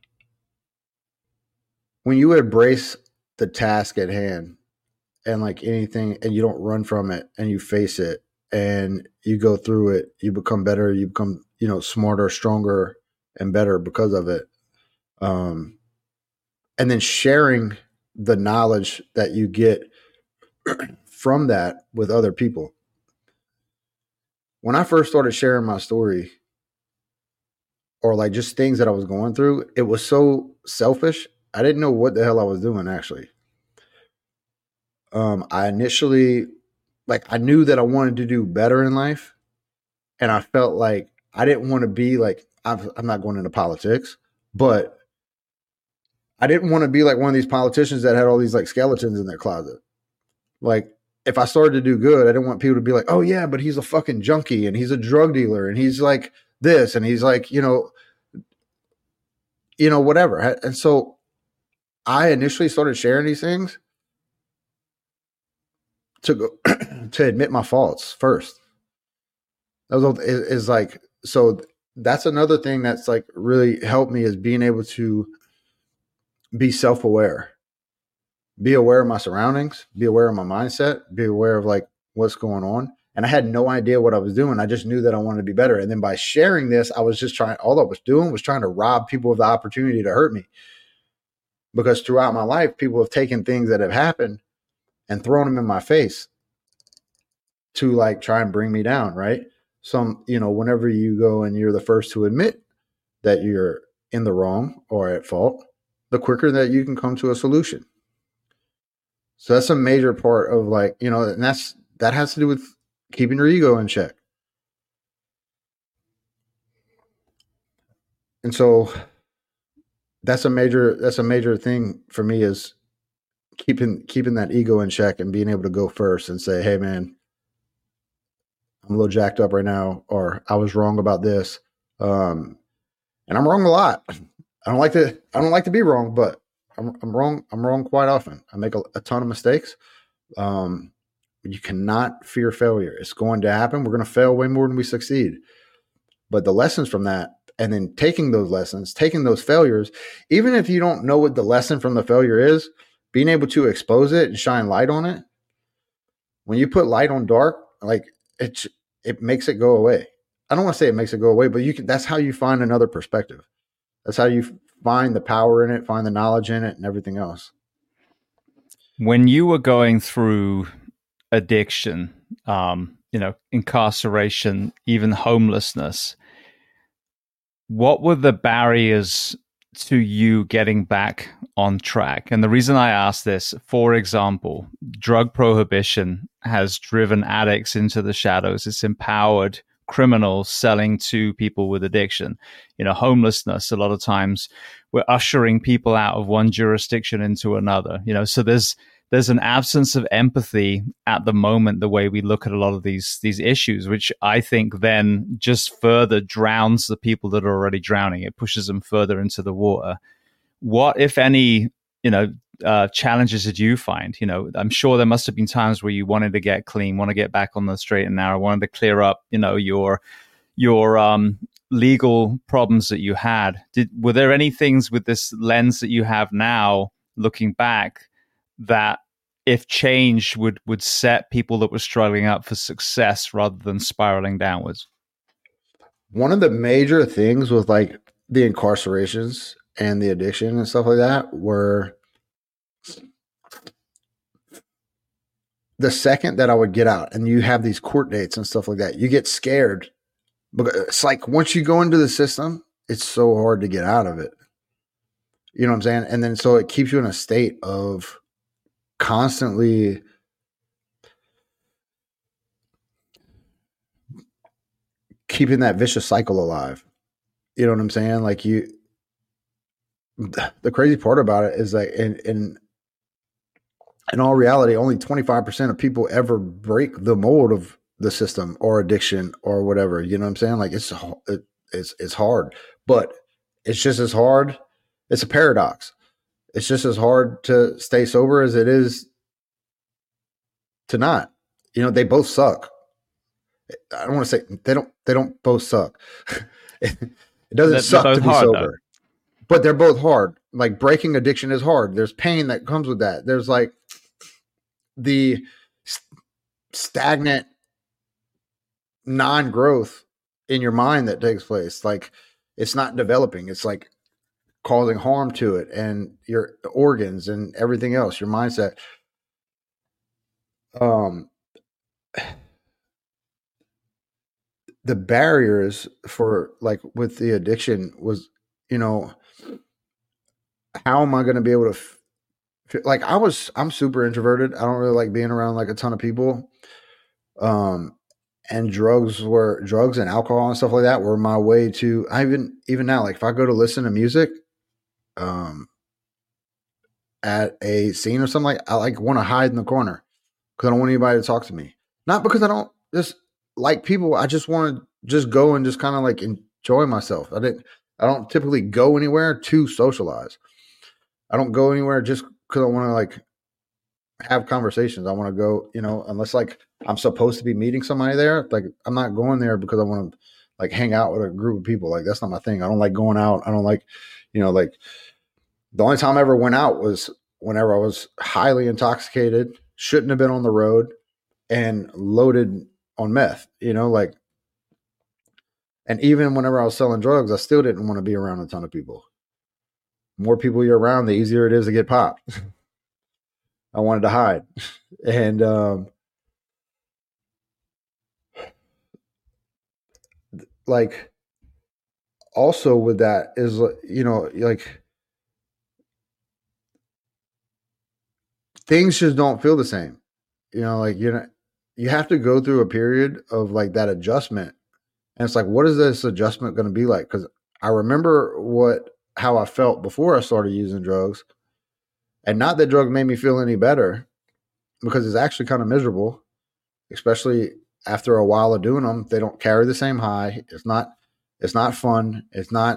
when you embrace the task at hand and like anything, and you don't run from it, and you face it and you go through it, you become better, you become, smarter, stronger, and better because of it. And then sharing the knowledge that you get from that with other people. When I first started sharing my story, or like just things that I was going through, it was so selfish. I didn't know what the hell I was doing, actually. I initially, like, I knew that I wanted to do better in life. And I felt like I didn't want to be like, I'm not going into politics, but I didn't want to be like one of these politicians that had all these like skeletons in their closet. Like, if I started to do good, I didn't want people to be like, oh yeah, but he's a fucking junkie and he's a drug dealer and he's like this and he's like, whatever. And so I initially started sharing these things to go to admit my faults first. That was is like, so that's another thing that's like really helped me, is being able to be self-aware, be aware of my surroundings, be aware of my mindset, be aware of like what's going on. And I had no idea what I was doing. I just knew that I wanted to be better. And then by sharing this, I was just all I was doing was trying to rob people of the opportunity to hurt me. Because throughout my life, people have taken things that have happened and thrown them in my face to like try and bring me down, right? Whenever you go and you're the first to admit that you're in the wrong or at fault, the quicker that you can come to a solution. So that's a major part of like, and that has to do with keeping your ego in check. And so that's a major thing for me, is keeping that ego in check and being able to go first and say, hey man, I'm a little jacked up right now, or I was wrong about this. And I'm wrong a lot. I don't like to be wrong, but I'm wrong. I'm wrong quite often. I make a ton of mistakes. You cannot fear failure. It's going to happen. We're going to fail way more than we succeed. But the lessons from that, and then taking those lessons, taking those failures, even if you don't know what the lesson from the failure is, being able to expose it and shine light on it. When you put light on dark, like it makes it go away. I don't want to say it makes it go away, but that's how you find another perspective. That's how you find the power in it, find the knowledge in it, and everything else. When you were going through addiction, incarceration, even homelessness, what were the barriers to you getting back on track? And the reason I ask this, for example, drug prohibition has driven addicts into the shadows. It's empowered criminals selling to people with addiction. Homelessness, a lot of times we're ushering people out of one jurisdiction into another. So there's an absence of empathy at the moment, the way we look at a lot of these issues, which I think then just further drowns the people that are already drowning. It pushes them further into the water. What, if any, challenges did you find? I'm sure there must have been times where you wanted to get clean, want to get back on the straight and narrow, wanted to clear up, your legal problems that you had. Were there any things with this lens that you have now, looking back, that if changed would set people that were struggling up for success rather than spiraling downwards? One of the major things with like the incarcerations and the addiction and stuff like that were the second that I would get out and you have these court dates and stuff like that, you get scared. Because it's like once you go into the system, it's so hard to get out of it. You know what I'm saying? And then so it keeps you in a state of constantly keeping that vicious cycle alive. You know what I'm saying? Like the crazy part about it is that in all reality, only 25% of people ever break the mold of the system or addiction or whatever. You know what I'm saying? Like it's hard, but it's just as hard. It's a paradox. It's just as hard to stay sober as it is to not. They both suck. I don't want to say they don't both suck. It doesn't suck to be sober, though. But they're both hard. Like breaking addiction is hard. There's pain that comes with that. There's like the stagnant non-growth in your mind that takes place. Like it's not developing. It's like causing harm to it and your organs and everything else, your mindset. The barriers for like with the addiction was, how am I going to be able to like I'm super introverted. I don't really like being around like a ton of people. And drugs and alcohol and stuff like that were my way to, even now, like if I go to listen to music, at a scene or something, like I like want to hide in the corner because I don't want anybody to talk to me. Not because I don't just like people. I just want to just go and just kind of like enjoy myself. I don't typically go anywhere to socialize. I don't go anywhere just because I want to like have conversations. I want to go, unless like I'm supposed to be meeting somebody there. Like I'm not going there because I want to like hang out with a group of people. Like that's not my thing. I don't like going out. I don't like, like the only time I ever went out was whenever I was highly intoxicated, shouldn't have been on the road, and loaded on meth, like, and even whenever I was selling drugs, I still didn't want to be around a ton of people. More people you're around, the easier it is to get popped. I wanted to hide. And like also with that is, like things just don't feel the same. Like you have to go through a period of like that adjustment. And it's like, what is this adjustment going to be like? Because I remember how I felt before I started using drugs. And not that drugs made me feel any better, because it's actually kind of miserable, especially after a while of doing them. They don't carry the same high. It's not fun. It's not,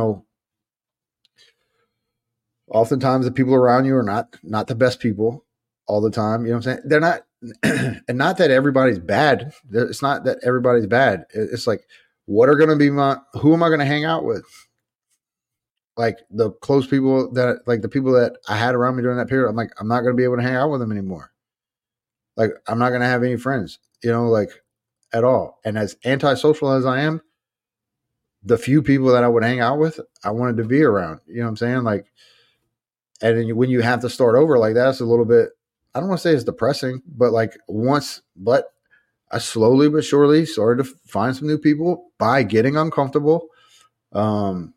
oftentimes the people around you are not the best people all the time. You know what I'm saying? They're not, and not that everybody's bad. It's not that everybody's bad. It's like, who am I going to hang out with? Like the close people the people that I had around me during that period, I'm like, I'm not going to be able to hang out with them anymore. Like, I'm not going to have any friends, like at all. And as antisocial as I am, the few people that I would hang out with, I wanted to be around, you know what I'm saying? Like, and then when you have to start over like that, it's a little bit, I don't want to say it's depressing, but but I slowly but surely started to find some new people by getting uncomfortable, and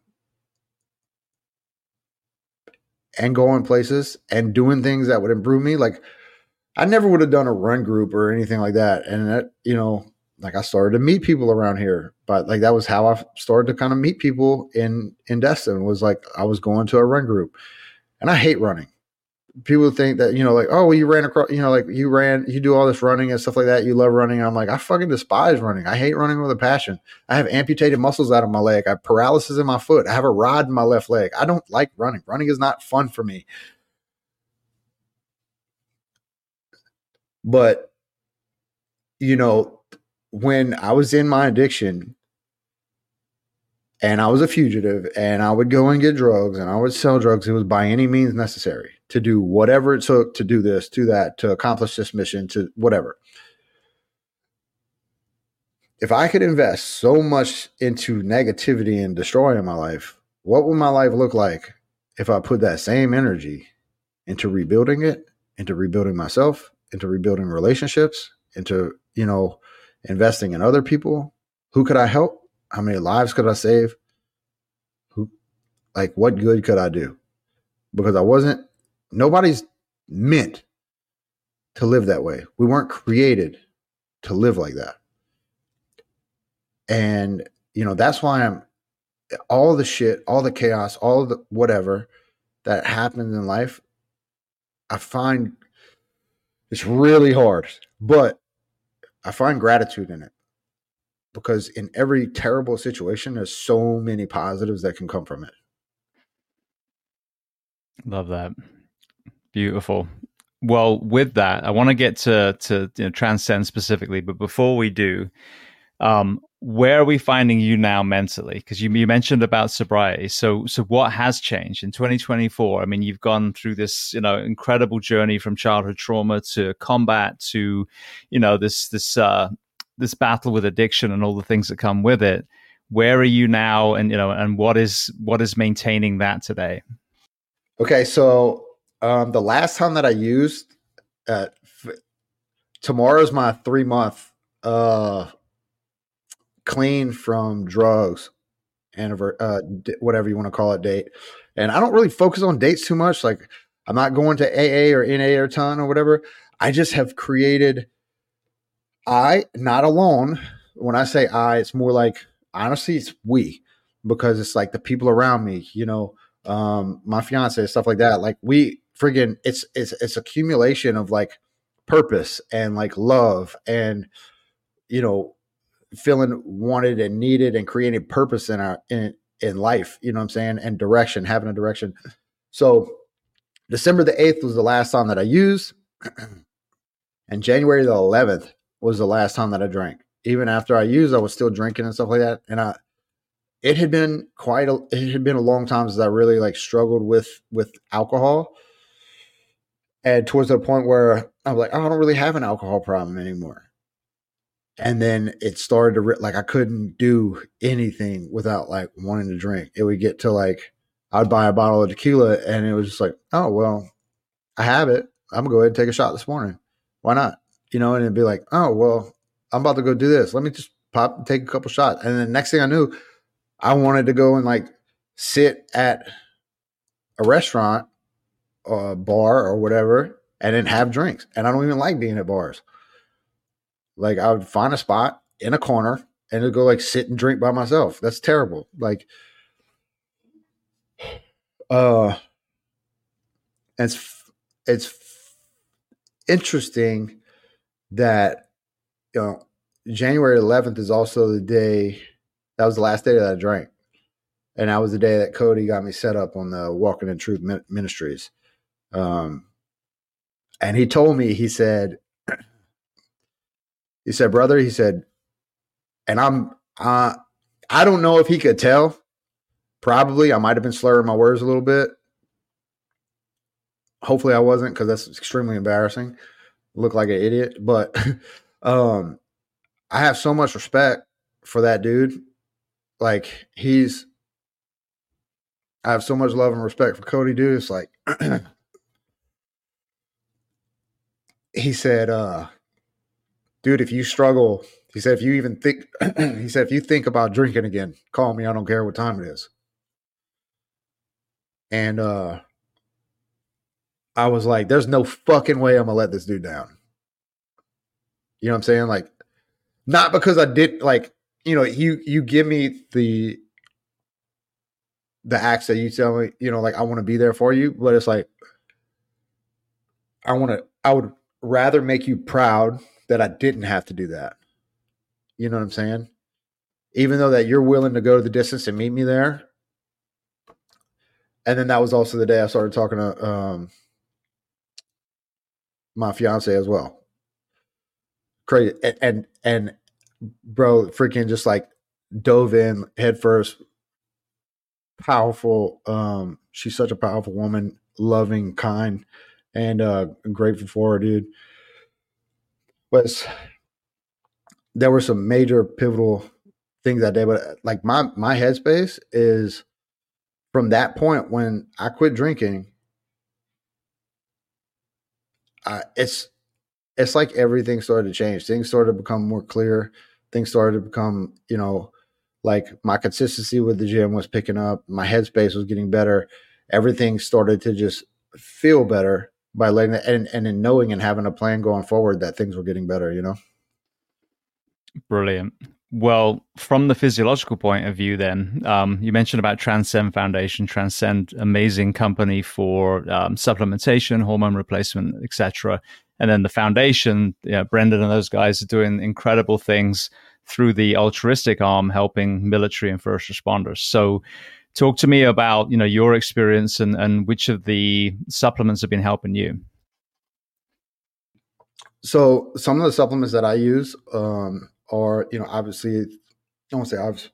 going places and doing things that would improve me. Like I never would have done a run group or anything like that. And that, like I started to meet people around here, but like that was how I started to kind of meet people in Destin, was like I was going to a run group. And I hate running. People think that, like, oh, well, you ran across, like you do all this running and stuff like that. You love running. And I'm like, I fucking despise running. I hate running with a passion. I have amputated muscles out of my leg. I have paralysis in my foot. I have a rod in my left leg. I don't like running. Running is not fun for me. But, when I was in my addiction and I was a fugitive and I would go and get drugs and I would sell drugs, it was by any means necessary to do whatever it took to do this, to that, to accomplish this mission, to whatever. If I could invest so much into negativity and destroying my life, what would my life look like if I put that same energy into rebuilding it, into rebuilding myself, into rebuilding relationships, into, investing in other people? Who could I help? How many lives could I save? What good could I do? Because nobody's meant to live that way. We weren't created to live like that. And, that's why all the shit, all the chaos, all the whatever that happens in life, I find it's really hard, but I find gratitude in it, because in every terrible situation, there's so many positives that can come from it. Love that. Beautiful. Well, with that, I want to get to Transcend specifically, but before we do, where are we finding you now mentally? Because you mentioned about sobriety. So what has changed in 2024? I mean, you've gone through this, incredible journey from childhood trauma to combat to, this battle with addiction and all the things that come with it. Where are you now? And, and what is maintaining that today? Okay. So, the last time that I used, tomorrow's my 3-month, clean from drugs whatever you want to call it, date. And I don't really focus on dates too much. Like I'm not going to AA or NA or ton or whatever. I just have created, not alone. When I say it's more like, honestly, it's we, because it's like the people around me, my fiance, stuff like that. Like we friggin' it's accumulation of like purpose and like love and, you know, feeling wanted and needed and creating purpose in life, you know what I'm saying? And direction, having a direction. So December the 8th was the last time that I used, and January the 11th was the last time that I drank. Even after I used, I was still drinking and stuff like that. And it had been a long time since I really like struggled with alcohol. And towards the point where I was like, oh, I don't really have an alcohol problem anymore. And then it started to like I couldn't do anything without like wanting to drink. It would get to like I'd buy a bottle of tequila and it was just like, oh well, I have it. I'm gonna go ahead and take a shot this morning. Why not? You know, and it'd be like, oh well, I'm about to go do this. Let me just pop and take a couple shots. And then next thing I knew, I wanted to go and like sit at a restaurant or a bar or whatever and then have drinks. And I don't even like being at bars. Like I would find a spot in a corner and to go like sit and drink by myself. That's terrible. Like, it's interesting that, you know, January 11th is also the day that was the last day that I drank. And that was the day that Cody got me set up on the Walking in Truth Ministries. And he told me, he said, brother, he said, and I don't know if he could tell. Probably I might have been slurring my words a little bit. Hopefully I wasn't, because that's extremely embarrassing. Look like an idiot. But I have so much respect for that dude. Like I have so much love and respect for Cody, dude. It's like he said, dude, if you struggle, he said, if you even think, he said, if you think about drinking again, call me. I don't care what time it is. And I was like, there's no fucking way I'm gonna let this dude down. You know what I'm saying? Like, not because I did, like, you know, you give me the acts that you tell me, you know, like I want to be there for you, but it's like I would rather make you proud that I didn't have to do that. You know what I'm saying? Even though that you're willing to go to the distance and meet me there. And then that was also the day I started talking to my fiance as well. Crazy. And bro, freaking just like dove in head first. Powerful. She's such a powerful woman, loving, kind, and grateful for her, dude. But there were some major pivotal things that day, but like my headspace is from that point when I quit drinking. It's like everything started to change. Things started to become more clear. Things started to become, you know, like my consistency with the gym was picking up. My headspace was getting better. Everything started to just feel better by letting it, and in knowing and having a plan going forward that things were getting better, you know? Brilliant. Well, from the physiological point of view, then, you mentioned about Transcend Foundation. Transcend, amazing company for supplementation, hormone replacement, etc. And then the foundation, you know, Brendan and those guys are doing incredible things through the altruistic arm, helping military and first responders. So talk to me about, you know, your experience and which of the supplements have been helping you. So some of the supplements that I use are, you know, obviously, I won't say obviously,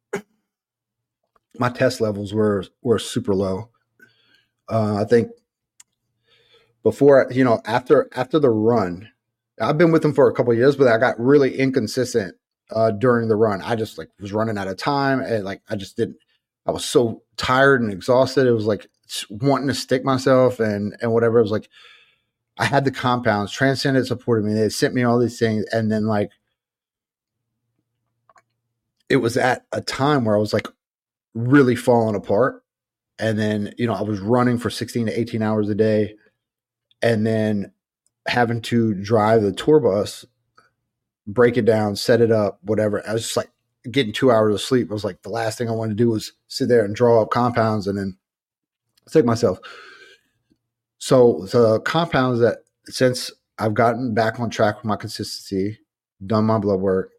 my test levels were super low. I think before, you know, after the run, I've been with them for a couple of years, but I got really inconsistent during the run. I just like was running out of time, and like I was so tired and exhausted. It was like wanting to stick myself and whatever. It was like I had the compounds. Transcendent supported me. They sent me all these things, and then like it was at a time where I was like really falling apart. And then, you know, I was running for 16 to 18 hours a day, and then having to drive the tour bus, break it down, set it up, whatever. I was just like getting 2 hours of sleep. I was like, the last thing I wanted to do was sit there and draw up compounds and then take myself. So the compounds that, since I've gotten back on track with my consistency, done my blood work,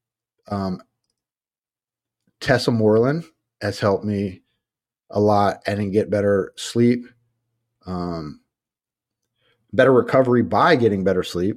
tesamorelin has helped me a lot and then get better sleep, better recovery by getting better sleep.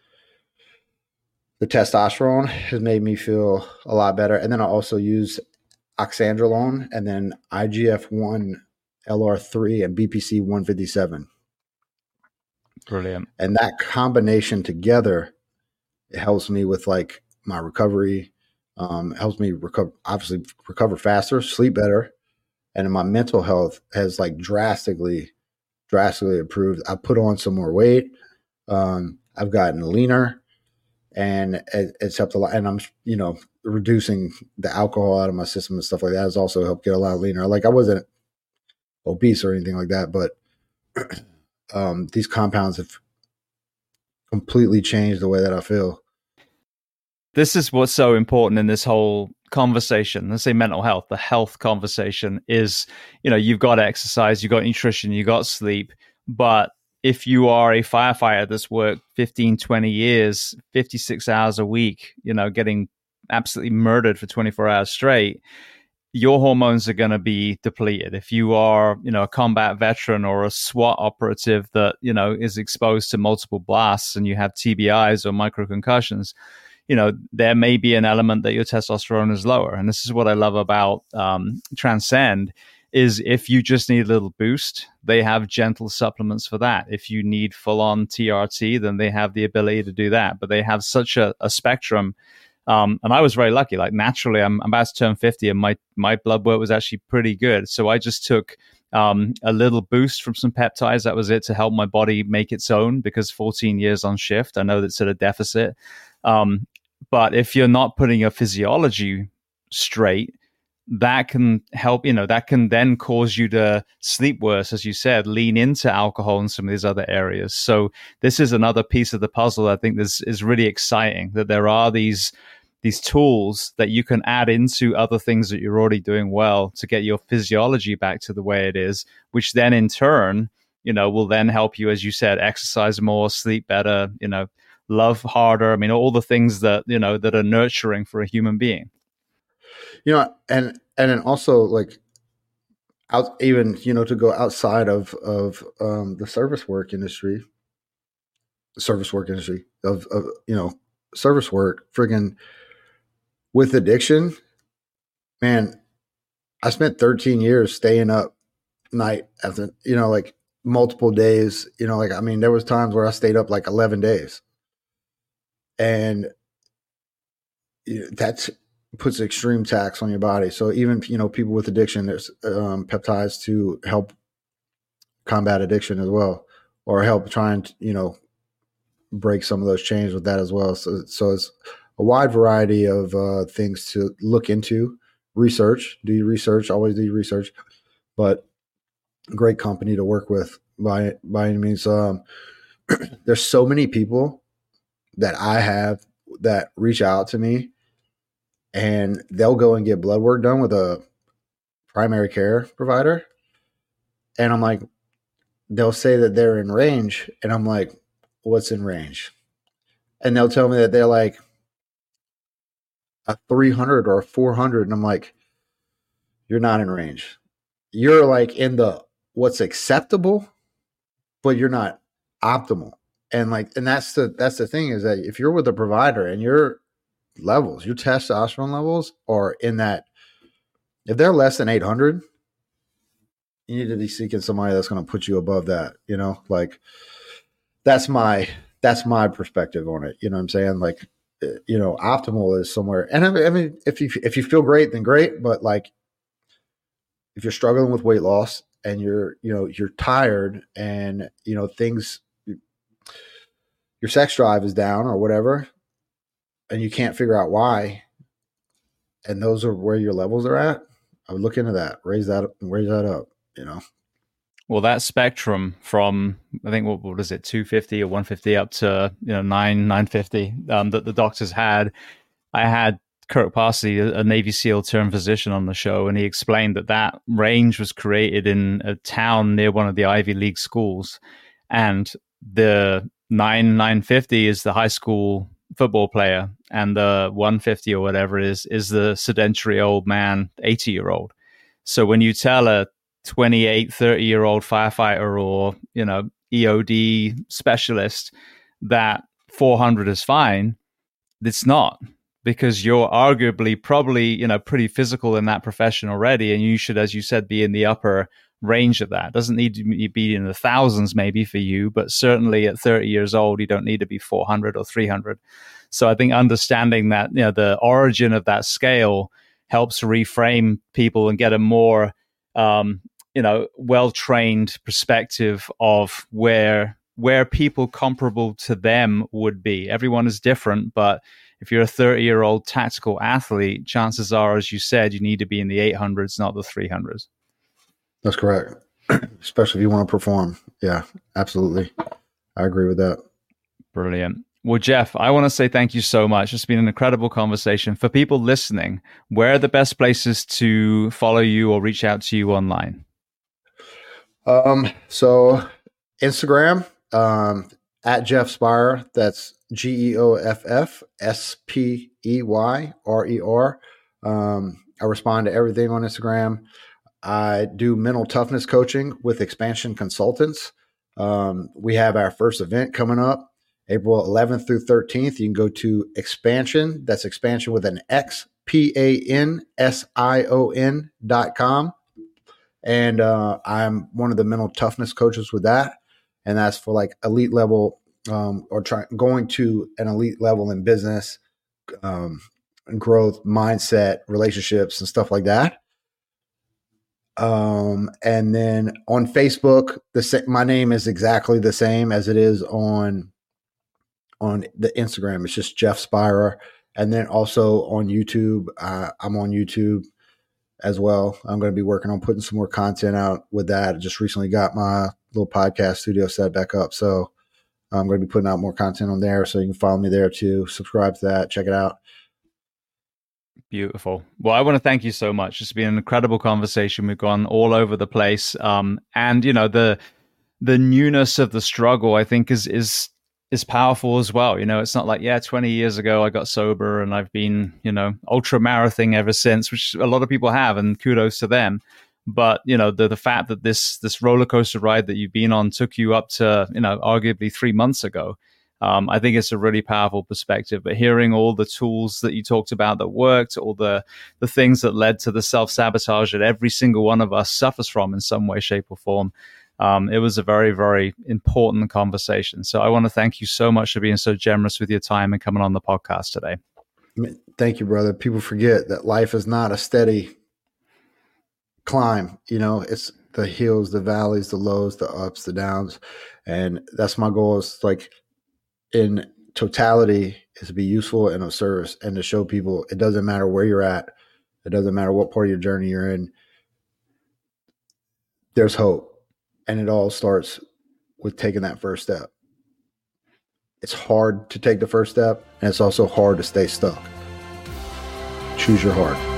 The testosterone has made me feel a lot better. And then I also use oxandrolone and then IGF-1, LR3, and BPC 157. Brilliant. And that combination together, it helps me with like my recovery, helps me recover faster, sleep better. And my mental health has like drastically improved. I put on some more weight. I've gotten leaner, and it's helped a lot. And I'm, reducing the alcohol out of my system and stuff like that has also helped get a lot leaner. Like I wasn't obese or anything like that, but these compounds have completely changed the way that I feel. This is what's so important in this whole conversation. Let's say mental health, the health conversation is, you've got exercise, you've got nutrition, you've got sleep. But if you are a firefighter that's worked 15, 20 years, 56 hours a week, getting absolutely murdered for 24 hours straight, your hormones are going to be depleted. If you are, a combat veteran or a SWAT operative that, is exposed to multiple blasts and you have TBIs or microconcussions, there may be an element that your testosterone is lower. And this is what I love about Transcend is if you just need a little boost, they have gentle supplements for that. If you need full-on TRT, then they have the ability to do that. But they have such a spectrum. And I was very lucky. Like naturally, I'm about to turn 50 and my blood work was actually pretty good. So I just took a little boost from some peptides. That was it, to help my body make its own, because 14 years on shift, I know that's at a deficit. But if you're not putting your physiology straight, that can help, that can then cause you to sleep worse, as you said, lean into alcohol and some of these other areas. So this is another piece of the puzzle. I think this is really exciting, that there are these tools that you can add into other things that you're already doing well to get your physiology back to the way it is, which then in turn, will then help you, as you said, exercise more, sleep better, love harder. I mean, all the things that, that are nurturing for a human being. And then also like out, even, to go outside of the service work industry, service work, friggin' with addiction, man, I spent 13 years staying up night after, like multiple days, there was times where I stayed up like 11 days. And that puts extreme tax on your body. So even, people with addiction, there's peptides to help combat addiction as well, or help try and, break some of those chains with that as well. So it's a wide variety of things to look into. Research, do your research, always do your research, but great company to work with by any means. There's so many people that I have that reach out to me and they'll go and get blood work done with a primary care provider. And I'm like, they'll say that they're in range. And I'm like, what's in range? And they'll tell me that they're like a 300 or a 400. And I'm like, you're not in range. You're like in the what's acceptable, but you're not optimal. And that's the thing, is that if you're with a provider and your levels, your testosterone levels are in that, if they're less than 800, you need to be seeking somebody that's going to put you above that, that's my perspective on it. You know what I'm saying? Like, optimal is somewhere. And I mean, if you feel great, then great. But like, if you're struggling with weight loss and you're tired and, things, your sex drive is down or whatever, and you can't figure out why, and those are where your levels are at, I would look into that, raise that up, Well, that spectrum from, I think, what is it, 250 or 150 up to, 950 that the doctors had. I had Kirk Parsley, a Navy SEAL turned physician, on the show, and he explained that range was created in a town near one of the Ivy League schools, and the 950 is the high school football player, and the 150 or whatever is the sedentary old man, 80-year-old. So when you tell a 28, 30-year-old firefighter or, EOD specialist that 400 is fine, it's not, because you're arguably probably, pretty physical in that profession already. And you should, as you said, be in the upper range of that. It doesn't need to be in the thousands maybe for you, but certainly at 30 years old, you don't need to be 400 or 300. So I think understanding that, the origin of that scale helps reframe people and get a more, well-trained perspective of where people comparable to them would be. Everyone is different, but if you're a 30-year-old tactical athlete, chances are, as you said, you need to be in the 800s, not the 300s. That's correct. Especially if you want to perform. Yeah, absolutely. I agree with that. Brilliant. Well, Jeff, I want to say thank you so much. It's been an incredible conversation. For people listening, where are the best places to follow you or reach out to you online? So Instagram, at Jeff Speirer. That's GeoffSpeyrer. I respond to everything on Instagram. I do mental toughness coaching with Expansion Consultants. We have our first event coming up, April 11th through 13th. You can go to Expansion. That's Expansion with an X, PANSION.com. And I'm one of the mental toughness coaches with that. And that's for like elite level going to an elite level in business, growth, mindset, relationships, and stuff like that. And then on Facebook, my name is exactly the same as it is on the Instagram. It's just Jeff Speirer. And then also on YouTube, I'm on YouTube as well. I'm going to be working on putting some more content out with that. I just recently got my little podcast studio set back up. So I'm going to be putting out more content on there. So you can follow me there too. Subscribe to that. Check it out. Beautiful. Well, I want to thank you so much. It's been an incredible conversation. We've gone all over the place. And, the newness of the struggle, I think, is powerful as well. It's not like, 20 years ago I got sober and I've been, ultra marathoning ever since, which a lot of people have, and kudos to them. But, the fact that this roller coaster ride that you've been on took you up to, arguably 3 months ago, I think it's a really powerful perspective. But hearing all the tools that you talked about that worked, all the things that led to the self-sabotage that every single one of us suffers from in some way, shape, or form, it was a very, very important conversation. So I want to thank you so much for being so generous with your time and coming on the podcast today. Thank you, brother. People forget that life is not a steady climb. It's the hills, the valleys, the lows, the ups, the downs. And that's my goal, is like in totality, is to be useful and of service and to show people it doesn't matter where you're at. It doesn't matter what part of your journey you're in. There's hope. And it all starts with taking that first step. It's hard to take the first step, and it's also hard to stay stuck. Choose your heart.